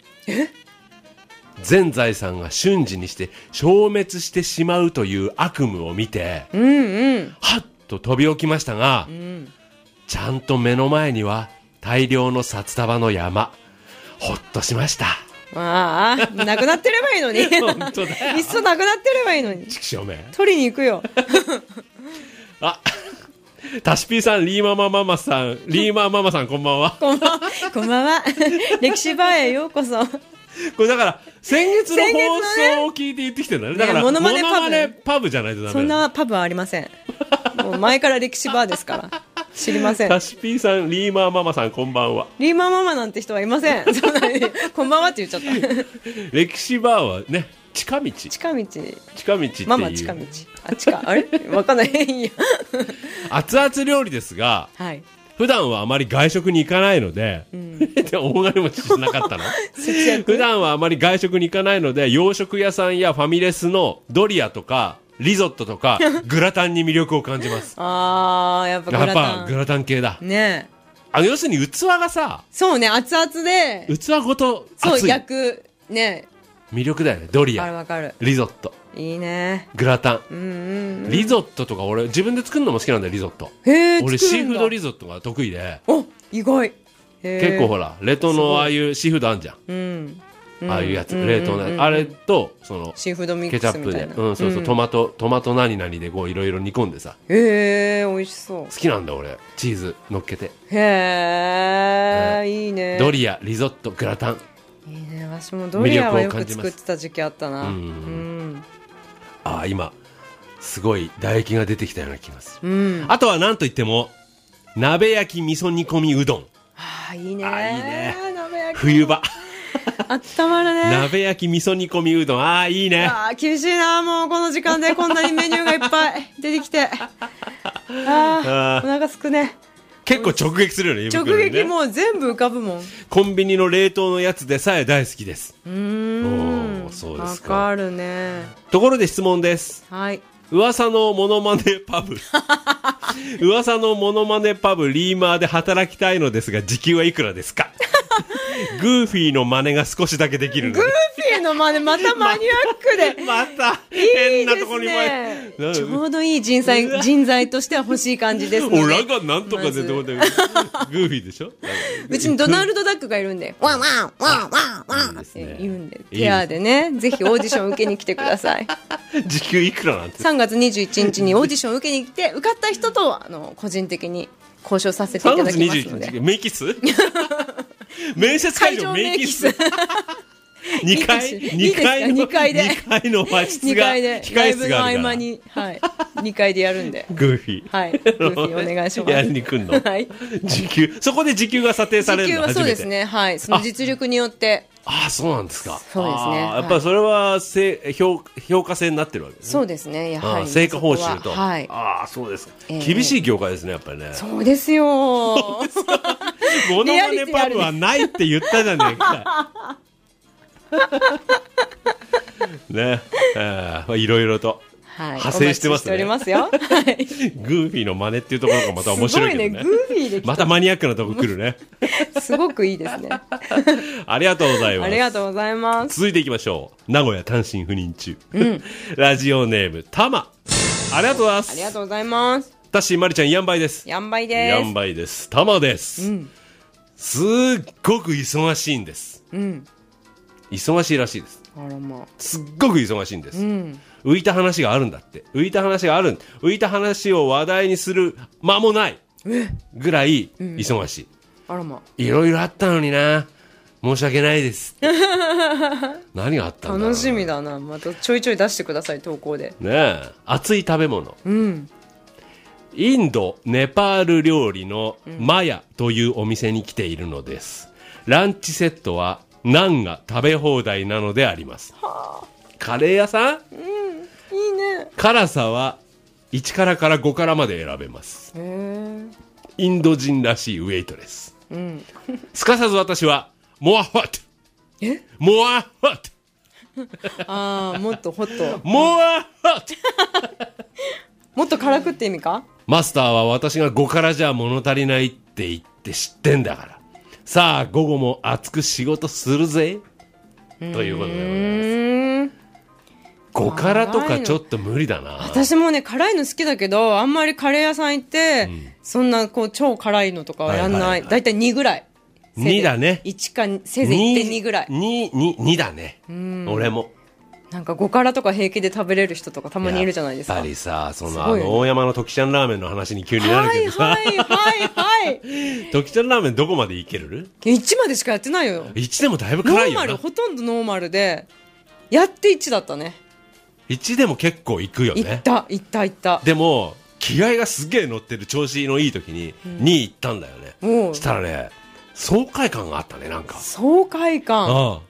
全財産が瞬時にして消滅してしまうという悪夢を見て、 うんうん。 はっと飛び起きましたが、 うん。 ちゃんと目の前には大量の札束の山。ほっとしました。 ああ、なくなってればいいのに。 本当だよいっそなくなってればいいのに。 ちくしょうめ。 取りに行くよ。 あ、タシピーさん、リーママママさん、リーマママさん、こんばんは。 こんばんは。こんばんは。歴史バーへようこそ。 これだから、先月の先月の放ね送を聞いて言ってきてるんだね。だから、 ねモノマネパブモノマネパブじゃないとダメだ。 そんなパブはありません。もう前から歴史バーですから。知りません。 タシピーさん、リーマーママさん、こんばんは。 リーマンママなんて人はいません。そんなにこんばんはって言っちゃった。 歴史バーはね、近道。 近道。 近道っていう。 ママ近道。あ、近、あれわかんない。いいや。 熱々料理ですが、 はい。 普段はあまり外食に行かないので、で大金持ちしなかったの普段はあまり外食に行かないので、洋食屋さんやファミレスのドリアとか、リゾットとか、グラタンに魅力を感じます。 あー、やっぱグやっラタン。 ぱグラタン系だ。 ねえ。 あの、要するに器がさ、 そうね、熱々で、 器ごとそう、 熱い。 焼く。ね魅力だよね。ドリわかるア、 わかる。 リゾット、 いいね。 グラタン。 うんうん。 リゾットとか俺自分で作るのも好きなんだよ、リゾット。 へえ、 俺作るんだシーフードリゾットが得意で、 お、意外。へー結構ほら、冷凍のああいうシーフードあんじゃん。 うん。 ああいうやつ、 うん冷凍のやつ、 うんあれと、その、 シーフードミッケチャップで、 クスみたいな。 うん、そうそう、トマト、トマト何々でこういろいろ煮込んでさ、 へえ、美味しそ好きなんだ俺、チーズ乗っけて。 う。へえ、いいね。 ドリア、リゾット、グラタン。 いいね。私もドリアはよく魅力を感じます作ってた時期あったな。 うんうん。 ああ、今、すごい唾液が出てきたような気がする。 うん。 あとは何といっても、鍋焼き味噌煮込みうどん。 ああ、いいね。 あいいね鍋焼き。 冬場。 あったまるね。 鍋焼き味噌煮込みうどん。ああ、いいね。 ああ、厳しいな。もうこの時間でこんなにメニューがいっぱい出てきて。ああ、お腹すくね。 結構直撃するよね、胃直袋にね撃もう全部浮かぶもん。うコンビニの冷凍のやつでさえ大好きです。 ーん。 おーそうですかわかるね。 ところで質問です。 はい。 噂のモノマネパブ。噂のモノマネパブリーマーで働きたいのですが、時給はいくらですか？グーフィーの真似が少しだけできるので。 グーフィーの真似またマニアックで。 また、 いい変なですとこにね。 前ちょうどいい人材、人材としては欲しい感じですので。 オラがなんとかでどうでもいい。グーフィーでしょ？ うちにドナルドダックがいるんで、ワンワンワンワンワンっていいですねいるんで、 いいですペアでね、ぜひオーディション受けに来てください。 時給いくらなんて。 さんがつにじゅういちにちにオーディション受けに来て、受かった人と、あの、個人的に交渉させていたださんがつきますので。 にじゅういちにち、メイキス面接会場メイキスにかい、にかいの、 にかいでにかいの和室にが、 かいで、ラ控えイブの合室があるから。 間に、はい。にかいでやるんで。 グーフィー。 はい。グーフィーお願いします。 やりに来んのはい。 時給。そこで時給が査定され時給はるの初めて。 そうですね。はい。その実力によって。 ああ、そうなんですか。 そうですねあーやっぱりそれは、せ評評価制になってるわけですね。 そうですね。やはり。 あー成果報酬と。 そこははい。 ああ、そうですか、 えー厳しい業界ですね、やっぱりね。 そうですよ。 モノマネパブはないって言ったじゃねえか。ね。えーまあいろいろと。 はい、 派生してますね。 お待ちしておりますよ。はい。 グーフィーの真似っていうところがまた面白いけどね。 すごいね、グーフィーで来た。 またマニアックなとこ来るね。 すごくいいですね。 ありがとうございます。 ありがとうございます。 続いていきましょう。名古屋単身赴任中。うん、ラジオネーム、たま。ありがとうございます。 ありがとうございます。 タッシー、まりちゃん、やんばいです。 やんばいです。 やんばいです。たまです。うん、すっごく忙しいんです。うん、忙しいらしいです。 あらまあ。 すっごく忙しいんです。 うん、 浮いた話があるんだって。浮いた話がある。浮いた話を話題にする間もないぐらい忙しい。 うん、あらまあ。 いろいろあったのにな。申し訳ないです。何があったんだろうな。 楽しみだな。またちょいちょい出してください、投稿で。 ねえ。熱い食べ物。 うん。 インド、ネパール料理のマヤというお店に来ているのです。ランチセットはナンが食べ放題なのであります。 はあ、 カレー屋さん？ うん、いいね。 辛さはいち辛からご辛まで選べます。 へー。 インド人らしいウェイトです。 うん、 すかさず私はモアホット。 え？ モアホット。 ああ、もっとホット。 モアホット。 もっと辛くって意味か？ マスターは私がご辛じゃ物足りないって言って知ってんだから。さあ午後も熱く仕事するぜ。ということでございます。ご辛とかちょっと無理だな。 私もね、辛いの好きだけど、あんまりカレー屋さん行って、うん、そんなこう超辛いのとかはやんない。はいはいはい、だいたいにぐらい。 にだね。 いちかせいぜい いってんに ぐらい。 に、に、にだね。俺も。 なんかご辛とか平気で食べれる人とかたまにいるじゃないですか。 やっぱりさ、その、あの大山の時ちゃんラーメンの話に急になるけどさ。 はいはいはいはい。 時ちゃんラーメンどこまでいける？ いち までしかやってないよ。 いちでもだいぶ辛いよな。 ノーマル、ほとんどノーマルで、やっていちだったね。 いちでも結構いくよね。 いった、いった、いった。 でも、気合がすげえ乗ってる調子のいい時ににい行ったんだよね。うん、したらね、爽快感があったね、なんか。 爽快感。 ああ。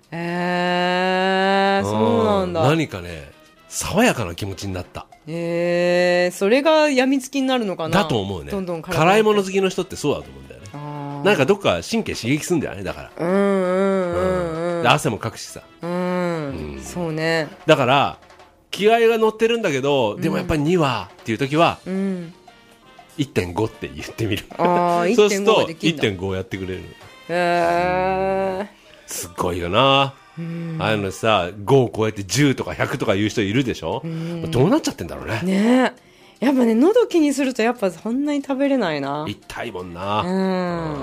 えー、そうなんだ。 何かね、爽やかな気持ちになった。 えー、それが病みつきになるのかな。 だと思うね。 どんどん辛いもの好きの人ってそうだと思うんだよね。なんかどっか神経刺激すんだよね、だから。 うんうんうんうん。 で汗もかくしさ。 うん。うん、そうね。 だから、気合が乗ってるんだけど、でもやっぱりにはっていう時は、うん、いってんご って言ってみる。 あそうすると いってんご やってくれる。 へー。 すっごいよな。ああいうのさ、ごを超えてじゅうとかひゃくとか言う人いるでしょ。どうなっちゃってんだろうね。 ねえ。やっぱね、喉気にするとやっぱそんなに食べれないな。 痛いもんな。 うん。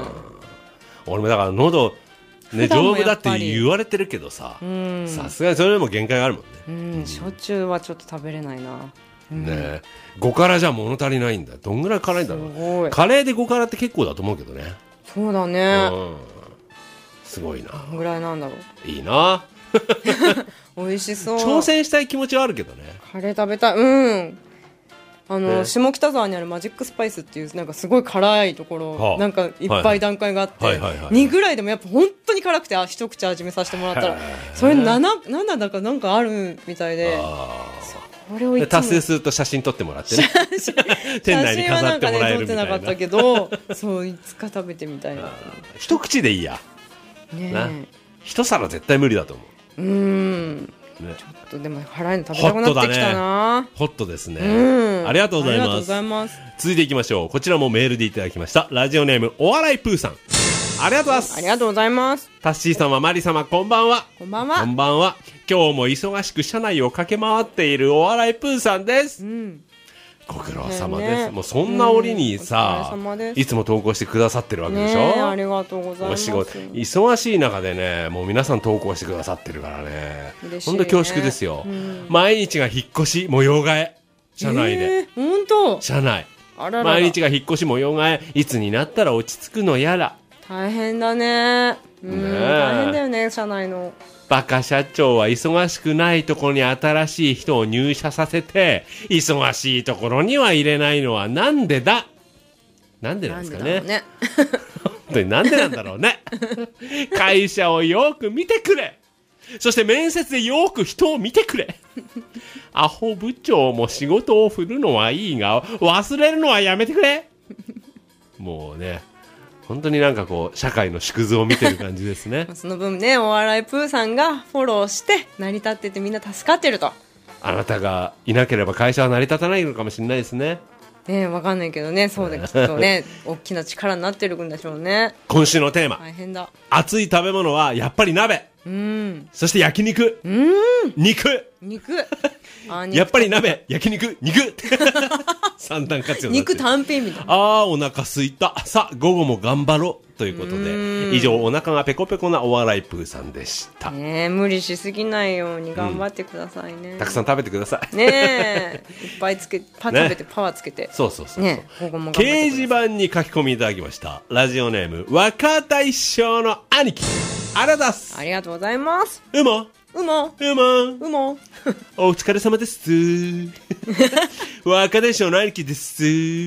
俺もだから喉、ね、丈夫だって言われてるけどさ、さすがにそれでも限界があるもんね。 うん、焼酎はちょっと食べれないな。 うん、ねえ、ご辛じゃ物足りないんだ。どんぐらい辛いんだろう。 すごい。 カレーでご辛って結構だと思うけどね。 そうだね。うん、 すごいな。 どんぐらいなんだろう。いいな。 美味しそう。 挑戦したい気持ちはあるけどね。 カレー食べたい。うん。あの、ね、下北沢にあるマジックスパイスっていうなんかすごい辛いところ、はあ、なんかいっぱい段階があって、はいはいはいはい、にぐらいでもやっぱ本当に辛くてあ一口味見させてもらったらそれ なな, ななだかなんかあるみたいで、 これをいつも達成すると写真撮ってもらってね店内に飾ってもらえるみたいな。写真はなんかね撮ってなかったけどそういつか食べてみたいな。一口でいいや、ね、な一皿絶対無理だと思う。うーんね、ちょっとでも辛いの食べたくなってきたな。ホットですね、うん、ありがとうございます。ありがとうございます。続いていきましょう。こちらもメールでいただきました。ラジオネームお笑いプーさん、ありがとうございます。ありがとうございます。タッシー様、マリ様、こんばんは。こんばんは。こんばんは。今日も忙しく車内を駆け回っているお笑いプーさんです、うん、ご苦労様です、ね、もうそんな折にさ、うん、いつも投稿してくださってるわけでしょ、ね、ありがとうございます。お仕事忙しい中でね、もう皆さん投稿してくださってるからね、本当、ね、恐縮ですよ、うん、毎日が引っ越し模様替え、車内で、本当、車内あららら、毎日が引っ越し模様替え、いつになったら落ち着くのやら、大変だね、うん、ね、大変だよね、車内の。バカ社長は忙しくないところに新しい人を入社させて、忙しいところには入れないのはなんでだ。なんでなんですかね。ね本当になんでなんだろうね。会社をよく見てくれ。そして面接でよく人を見てくれ。アホ部長も仕事を振るのはいいが、忘れるのはやめてくれ。もうね、本当になんかこう社会の縮図を見てる感じですね。その分ね、お笑いプーさんがフォローして成り立っててみんな助かってると。 あなたがいなければ会社は成り立たないのかもしれないですね。 ね、わかんないけどね、そうできっとね大きな力になってるんでしょうね。 今週のテーマ、 大変だ。 熱い食べ物はやっぱり鍋、 うん、 そして焼肉、 うん、 肉肉あ肉やっぱり鍋、焼肉、肉三段活用になってる。 肉単品みたいな。 あーお腹すいた、さあ午後も頑張ろうということで、以上お腹がペコペコなお笑いプーさんでした。 ねえ、無理しすぎないように頑張ってくださいね、 うん、たくさん食べてくださいねえいっぱいつけパ食べて、ね、パワーつけて、 そうそうそうそう、 ね、午後も頑張ってください。 掲示板に書き込みいただきました。ラジオネーム若大将の兄貴、あらだす。 ありがとうございます。 うもうもうもうもお疲れ様です若大将の兄貴です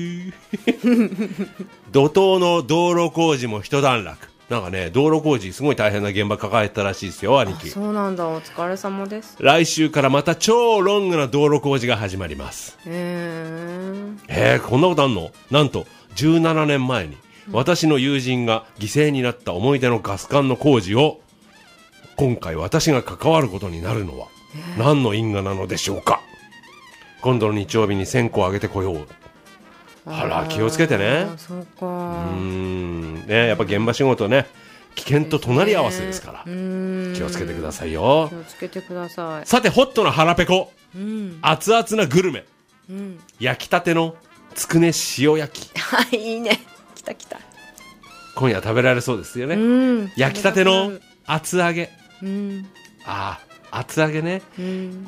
怒涛の道路工事も一段落。なんかね、道路工事すごい大変な現場抱えたらしいですよ、兄貴。 そうなんだ、お疲れ様です。 来週からまた超ロングな道路工事が始まります。 へーへー、こんなことあんの。なんとじゅうななねんまえに私の友人が犠牲になった思い出のガス管の工事を今回私が関わることになるのは何の因果なのでしょうか。今度の日曜日に線香をあげてこよう。あら、気をつけてね。 そうか。うーんね、やっぱ現場仕事ね、危険と隣り合わせですから、気をつけてくださいよ。 気をつけてください。 さて、ホットな腹ペコ、 うん、 熱々なグルメ、 うん、 焼きたてのつくね塩焼き。 はいいいね、きたきた。 今夜食べられそうですよね、うん、焼きたての厚揚げ、うん、ああ厚揚げね、うん、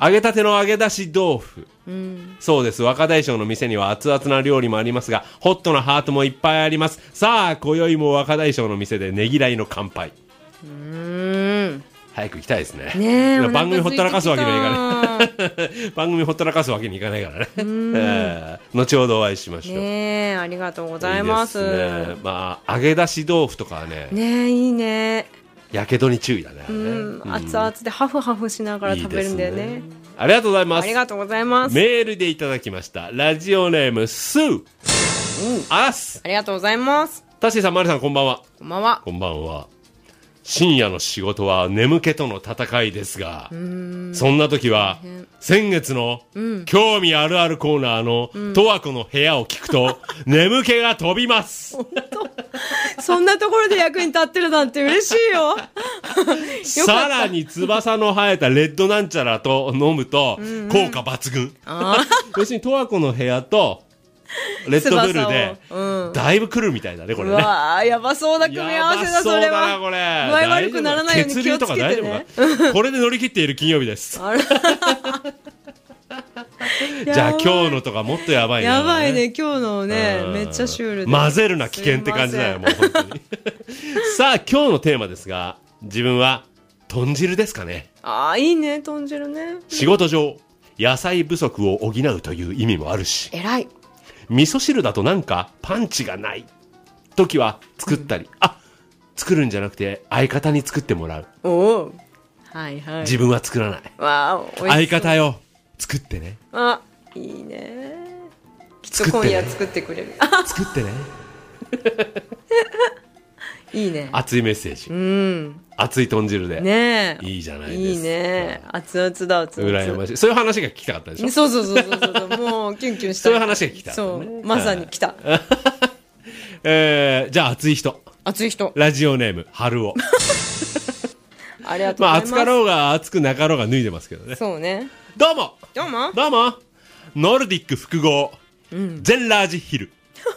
揚げたての揚げ出し豆腐、うん、そうです。若大将の店には熱々な料理もありますが、ホットなハートもいっぱいあります。さあ今宵も若大将の店でねぎらいの乾杯。うーん、早く行きたいですね。ねえ、番組ほったらかすわけにはいかない番組ほったらかすわけにいかないからね、えー、後ほどお会いしましょう。 ねえ、ありがとうございます。 いいですね。まあ揚げ出し豆腐とかはね、 ねえ、いいね。 やけどに注意だね。うん、 うん、熱々でハフハフしながら食べるんだよね。いいですね。 ありがとうございます。 ありがとうございます。 メールでいただきました。ラジオネームスー、うん、あす。 ありがとうございます。 タッシーさん、マリさん、こんばんは。 こんばんは。 こんばんは。深夜の仕事は眠気との戦いですが、んそんな時は先月の興味あるあるコーナーの十和子の部屋を聞くと眠気が飛びます。 そんなところで役に立ってるなんて嬉しいよ。 さらに翼の生えたレッドなんちゃらと飲むと効果抜群。要するに十和子の部屋とレッドブルで、うん、だいぶ来るみたいだね、これね。 うわー、やばそうな組み合わせだ、それは。やばそうだな、これ。具合悪くならないように気をつけてね。血流とか大丈夫かこれで乗り切っている金曜日です。あらじゃあ今日のとかもっとやばいね。 やばいね、今日のね、めっちゃシュールで。 混ぜるな危険って感じだよ、もう本当に。さあ今日のテーマですが、自分は豚汁ですかね。 ああ、いいね、豚汁ね。 仕事上、野菜不足を補うという意味もあるし。 偉い。 味噌汁だとなんかパンチがない時は作ったり、うん、あ、作るんじゃなくて相方に作ってもらう。 おお、はいはい。 自分は作らない。 わあ、 相方よ、作ってね。 あ、いいね。きっと今夜作ってくれる。 作ってね。 いいね。 熱いメッセージ。うん。熱い豚汁で。 ねえ。 いいじゃないですか。 いいね。熱々だ、熱々。 羨ましい。そういう話が聞きたかったでしょ。 そうそうそうそうそう。もうキュンキュンした。 そういう話が聞きたかった、 ね。そう。まさに来た。 えー、じゃあ熱い人。 熱い人。 ラジオネーム、春尾。 ありがとうございます。まあ熱かろうが熱くなかろうが脱いでますけどね。 そうね。 どうもどうもどうもノルディック複合、うん、全ラージヒル。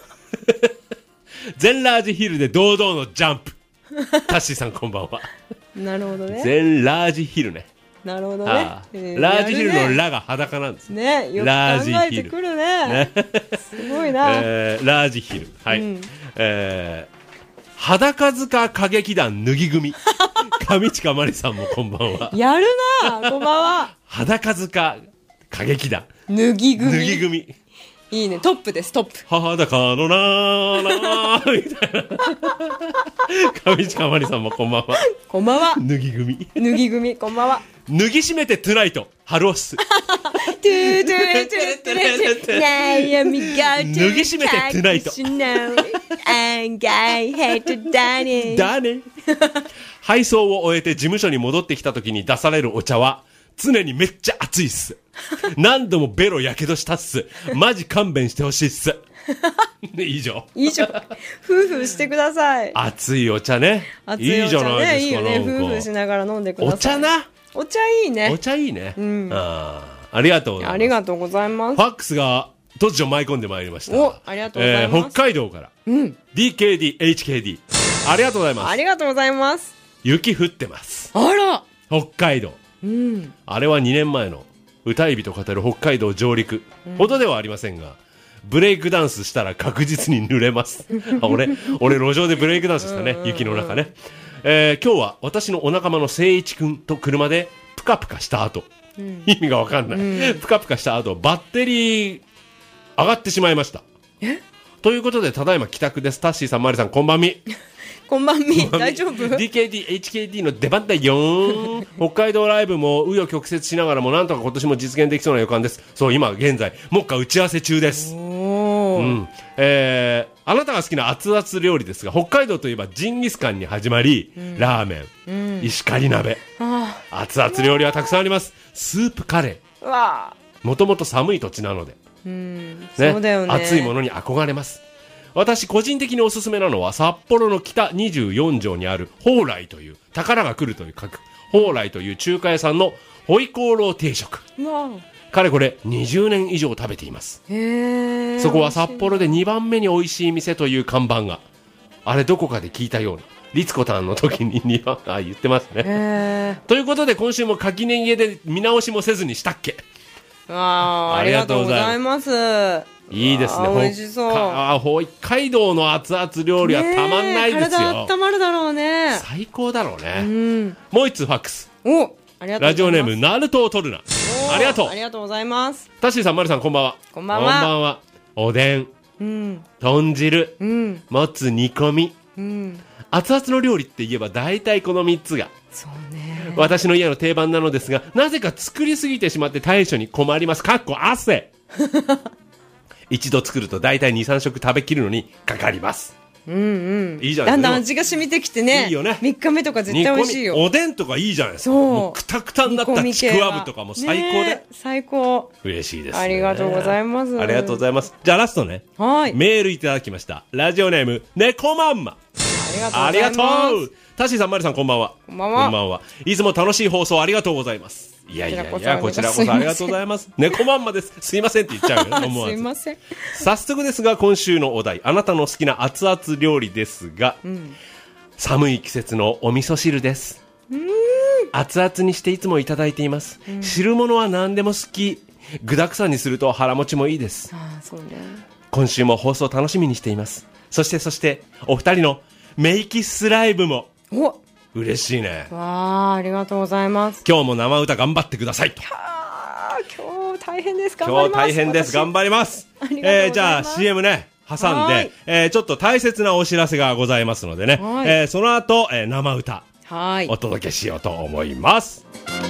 全ラージヒルで堂々のジャンプ。タッシーさんこんばんは。なるほどね。 全ラージヒルね。 なるほどね。 ああ、えー、ラージヒルのラが裸なんですね。よく考えてくるね。ねすごいな、 えー。ラージヒル。はい。うん、えー、裸塚歌劇団脱ぎ組。上近まりさんもこんばんは。 やるな、こんばんは。 裸塚歌劇団脱ぎ組。 脱ぎ組。 いいね、トップです、トップ。 裸のなーなーみたいな。上近まりさんもこんばんは。 こんばんは。 脱ぎ組。 脱ぎ組、こんばんは。 脱ぎ締めてトゥナイト、ハロース。トゥトゥトゥトゥトゥトゥ。悩みが脱ぎ締めてトゥナイト。案外ヘッドだね。だね。配送を終えて事務所に戻ってきた時に出されるお茶は、 常にめっちゃ暑いっす。何度もベロやけどしたっす。マジ勘弁してほしいっす。で以上。 以上。夫婦してください。 熱いお茶ね。 熱いお茶ね。 いいじゃないですか。 いいよね。夫婦しながら飲んでください。 お茶な。 お茶いいね。 お茶いいね。 うん。 ああ、ありがとうございます。 ありがとうございます。 ファックスが突如舞い込んでまいりました。 お、ありがとうございます。 えー、北海道から。うん。ディーケーディーエイチケーディー。ありがとうございます。 ありがとうございます。 雪降ってます。 あら。 北海道。うん。あれはにねんまえの歌い人語る北海道上陸ほどではありませんが、ブレイクダンスしたら確実に濡れます。あ俺、俺路上でブレイクダンスしたね、雪の中ね。えー、今日は私のお仲間の誠一くんと車でプカプカした後、うん、意味がわかんない、うん、プカプカした後バッテリー上がってしまいました。えということでただいま帰宅です。タッシーさん、マリさん、こんばんみ。 こんばんみ。大丈夫？ ディーケーディーエイチケーディー の出番だよー。北海道ライブも紆余曲折しながらもなんとか今年も実現できそうな予感です。そう、今現在目下打ち合わせ中です。おー、うん。えー、あなたが好きな熱々料理ですが、北海道といえばジンギスカンに始まり、うん、ラーメン、うん、石狩鍋、熱々料理はたくさんあります。スープカレー、もともと寒い土地なので、うんね、そうだよね、熱いものに憧れます。私個人的におすすめなのは札幌の北にじゅうよん条にある蓬莱という宝が来るという書く蓬莱という中華屋さんのホイコーロー定食。かれこれにじゅうねん以上食べています。へそこは札幌でにばんめに美味しい店という看板が、あれどこかで聞いたような、律子たんの時ににばんあ言ってますね。ということで今週も垣根家で見直しもせずにしたっけ。 あありがとうございます。 いいですね。 美味しそう。 あ北海道の熱々料理はたまんないですよ。 体温まるだろうね。 最高だろうね。うん、もう一通ファックス。 お、ありがとうございます。 ラジオネームナルトを取るな。ありがとう。 ありがとうございます。 タッシーさん、マリさん、こんばんは。 こんばんは。 こんばんは。おでん、うん、豚汁、うん、もつ煮込み、うん、熱々の料理って言えば大体このみっつが。そうね。私の家の定番なのですが、なぜか作りすぎてしまって対処に困ります。かっこ汗。一度作ると大体に、さん食食べきるのにかかります。うんうん。いいじゃないですか。だんだん味が染みてきてね。いいよね。みっかめとか絶対美味しいよ。 おでんとかいいじゃないですか。そう。もうくたくたになったちくわぶとかも最高で。 最高。 嬉しいですね。 ありがとうございます。 ありがとうございます。じゃあラストね。はい。メールいただきました。ラジオネーム、猫まんま。ありがとうございます。ありがとう。タッシーさん、マリさん、こんばんは。 こんばんは。 こんばんは。いつも楽しい放送ありがとうございます。いやいやいや、こちらこそありがとうございます。猫まんまです。すいませんって言っちゃうよね、思わず。 すいません。 早速ですが、今週のお題、あなたの好きな熱々料理ですが、うん、寒い季節のお味噌汁です。うーん、熱々にしていつもいただいています。うん、汁物は何でも好き。具沢山にすると腹持ちもいいです。ああ、そうね。今週も放送楽しみにしています。そしてそして、お二人のメイキスライブも。お嬉しいね。 わあ、ありがとうございます。 今日も生歌頑張ってくださいと。 今日大変です。頑張ります。 今日大変です。頑張ります。ありがとうございます。えー、じゃあ シーエム ね、挟んで、えー、ちょっと大切なお知らせがございますのでね、えー、その後、えー、生歌、はい、お届けしようと思います。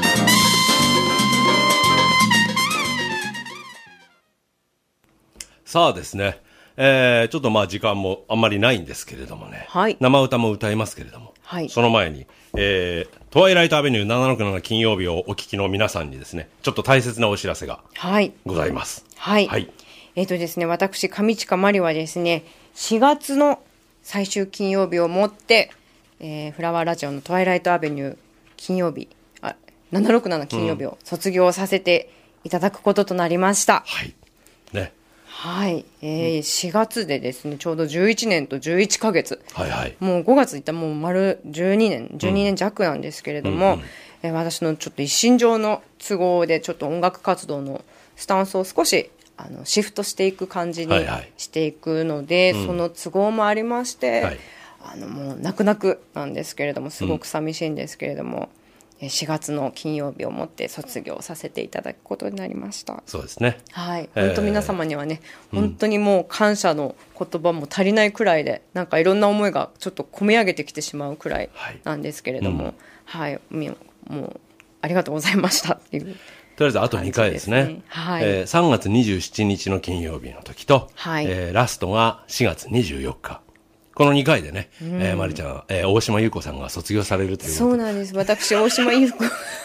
さあですね、えー、ちょっとまあ時間もあんまりないんですけれどもね、はい、生歌も歌いますけれども、はい、その前に、えー、トワイライトアベニューななろくなな金曜日をお聞きの皆さんにですね、ちょっと大切なお知らせがございます。 はい。はい。えっとですね、私、上近まりはですね、しがつの最終金曜日をもって、えー、フラワーラジオのトワイライトアベニュー金曜日、あ、ななろくなな金曜日を卒業させていただくこととなりました。うん、はい。ね。はい、えー、しがつでですね、ちょうどじゅういちねんとじゅういっかげつ、はいはい、もうごがついったらもう丸じゅうにねんじゅうにねん弱なんですけれども、うんうんうん、えー、私のちょっと一身上の都合でちょっと音楽活動のスタンスを少しあのシフトしていく感じにしていくので、はいはい、その都合もありまして、うん、はい、あのもう泣く泣くなんですけれども、すごく寂しいんですけれども、うん、しがつの金曜日をもって卒業させていただくことになりました。 そうですね。 はい。本当皆様にはね、えー、本当にもう感謝の言葉も足りないくらいで、なんかいろんな思いがちょっと込み上げてきてしまうくらいなんですけれども、はい、うん、はい、もうありがとうございましたっていう。 とりあえずあとにかいですね。はい、えー、さんがつにじゅうしちにちの金曜日の時と、はい、えー、ラストがしがつにじゅうよっか。このにかいでね、うん、えー、まりちゃん、えー、大島優子さんが卒業されるという。 そうなんです。私、大島優子。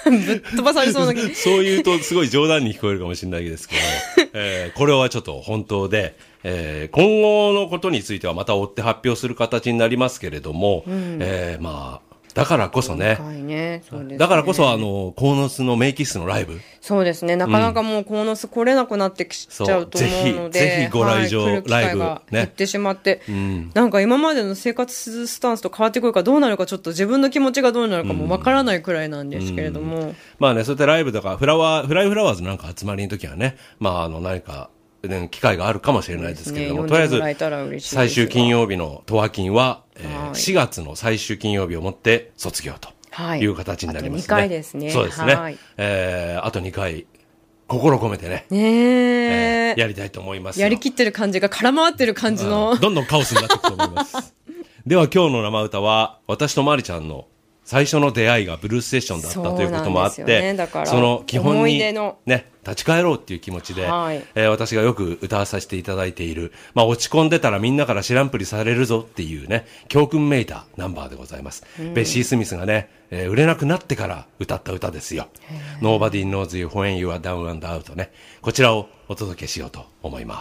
ぶっ飛ばされそうな気そう言うとすごい冗談に聞こえるかもしれないですけど、えー、これはちょっと本当で、えー、今後のことについてはまた追って発表する形になりますけれども、うん、えー、まあだからこそね、 ねそうですね、 だからこそあの鴻巣のメイキッスのライブ、 そうですね、なかなかもう鴻巣来れなくなってきちゃうと思うので、 ぜひぜひご来場、はい、来る機会が減ってしまって、ね、うん、なんか今までの生活スタンスと変わってくるかどうなるか、ちょっと自分の気持ちがどうなるかもわからないくらいなんですけれども、うんうん、 まあね、そういったライブとかフラワーフライフラワーズなんか集まりの時はね、まああの何か機会があるかもしれないですけれども、ね、とりあえず最終金曜日のトワキンは、えー、しがつの最終金曜日をもって卒業という形になりますね。 はい、あとにかいですね。 そうですね。はい、えー、あとにかい心込めてね、 ねえー、やりたいと思いますよ。 やりきってる感じが空回ってる感じのどんどんカオスになっていくと思いますでは今日の生歌は私とマリちゃんの最初の出会いがブルースセッションだったということもあって、 そ, ね、だからその基本に、ね、立ち返ろうっていう気持ちで、はい、えー、私がよく歌わさせていただいている、まあ、落ち込んでたらみんなから知らんぷりされるぞっていうね、教訓めいたナンバーでございます、うん、ベッシー・スミスがね、えー、売れなくなってから歌った歌ですよ。 Nobody knows you when you are down and out ね、こちらをお届けしようと思います。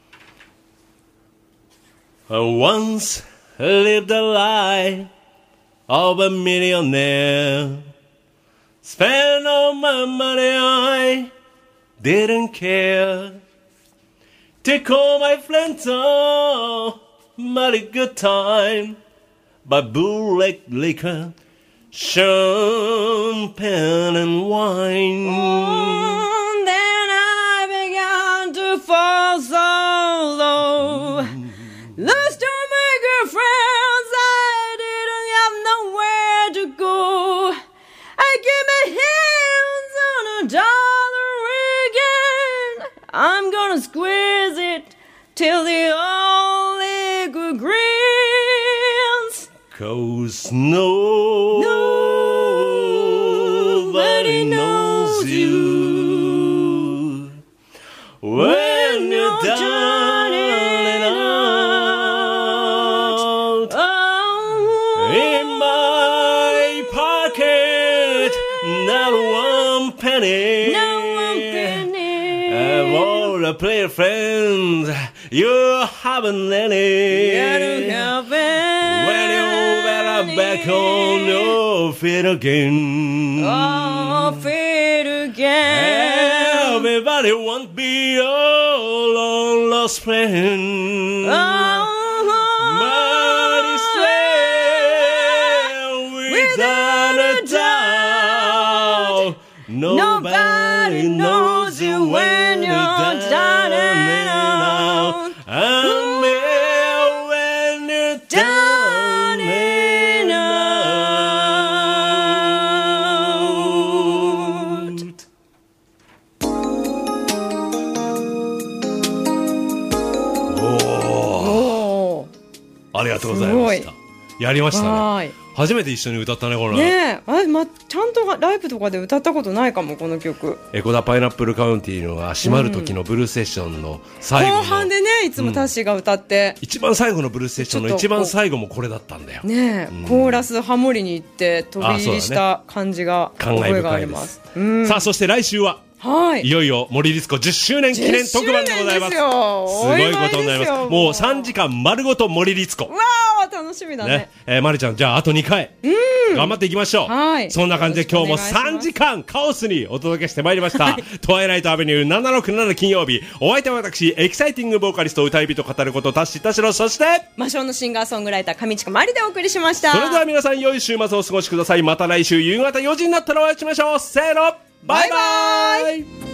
I once lived a lie of a millionaire, spent all my money, I didn't care, took all my friends, oh, mighty good time, by bootleg liquor, champagne and wine. Oh, then I began to fall so low, lost all my girlfriends, go. I get my hands on a dollar again. I'm gonna squeeze it till the old liquor grins. 'Cause no, nobody knows you when you're down and out. Oh, in my pocket, not one penny. Not one penny. Of all the player friends, you haven't any. You don't have any. When you better back on your feet again. Oh, feet again. Everybody won't be your long lost friend. Oh. Nobody knows you when you're down and out. I'm here when you're down and out. おー、ありがとうございました。やりましたね。初めて一緒に歌ったね、これね。あれ、ま、ちゃんとライブとかで歌ったことないかも、この曲。 エコダパイナップルカウンティーのが閉まる時のブルースセッションの最後の、 後半でね、いつもタッシーが歌って、 うん、一番最後のブルースセッションの一番最後もこれだったんだよね、うん、コーラスハモリに行って飛び入りした感じが覚えがあります。 うん、さあ、そして来週ははい、いよいよ森リツコじゅっしゅうねん記念特番でございます。すごいことになります。もうもうさんじかん丸ごと森リツコ。 わー、楽しみだね。ね、 えー、まりちゃん、じゃああとにかい、うん、頑張っていきましょう。はい、そんな感じで今日もさんじかんカオスにお届けしてまいりました。はい、トワイライトアベニューななろくなな金曜日、お相手は私エキサイティングボーカリスト歌い人語ることタッシー田代、そして魔性のシンガーソングライター上近まりでお送りしました。 それでは皆さん、良い週末をお過ごしください。また来週夕方よじになったらお会いしましょう。せーの、バイバイ。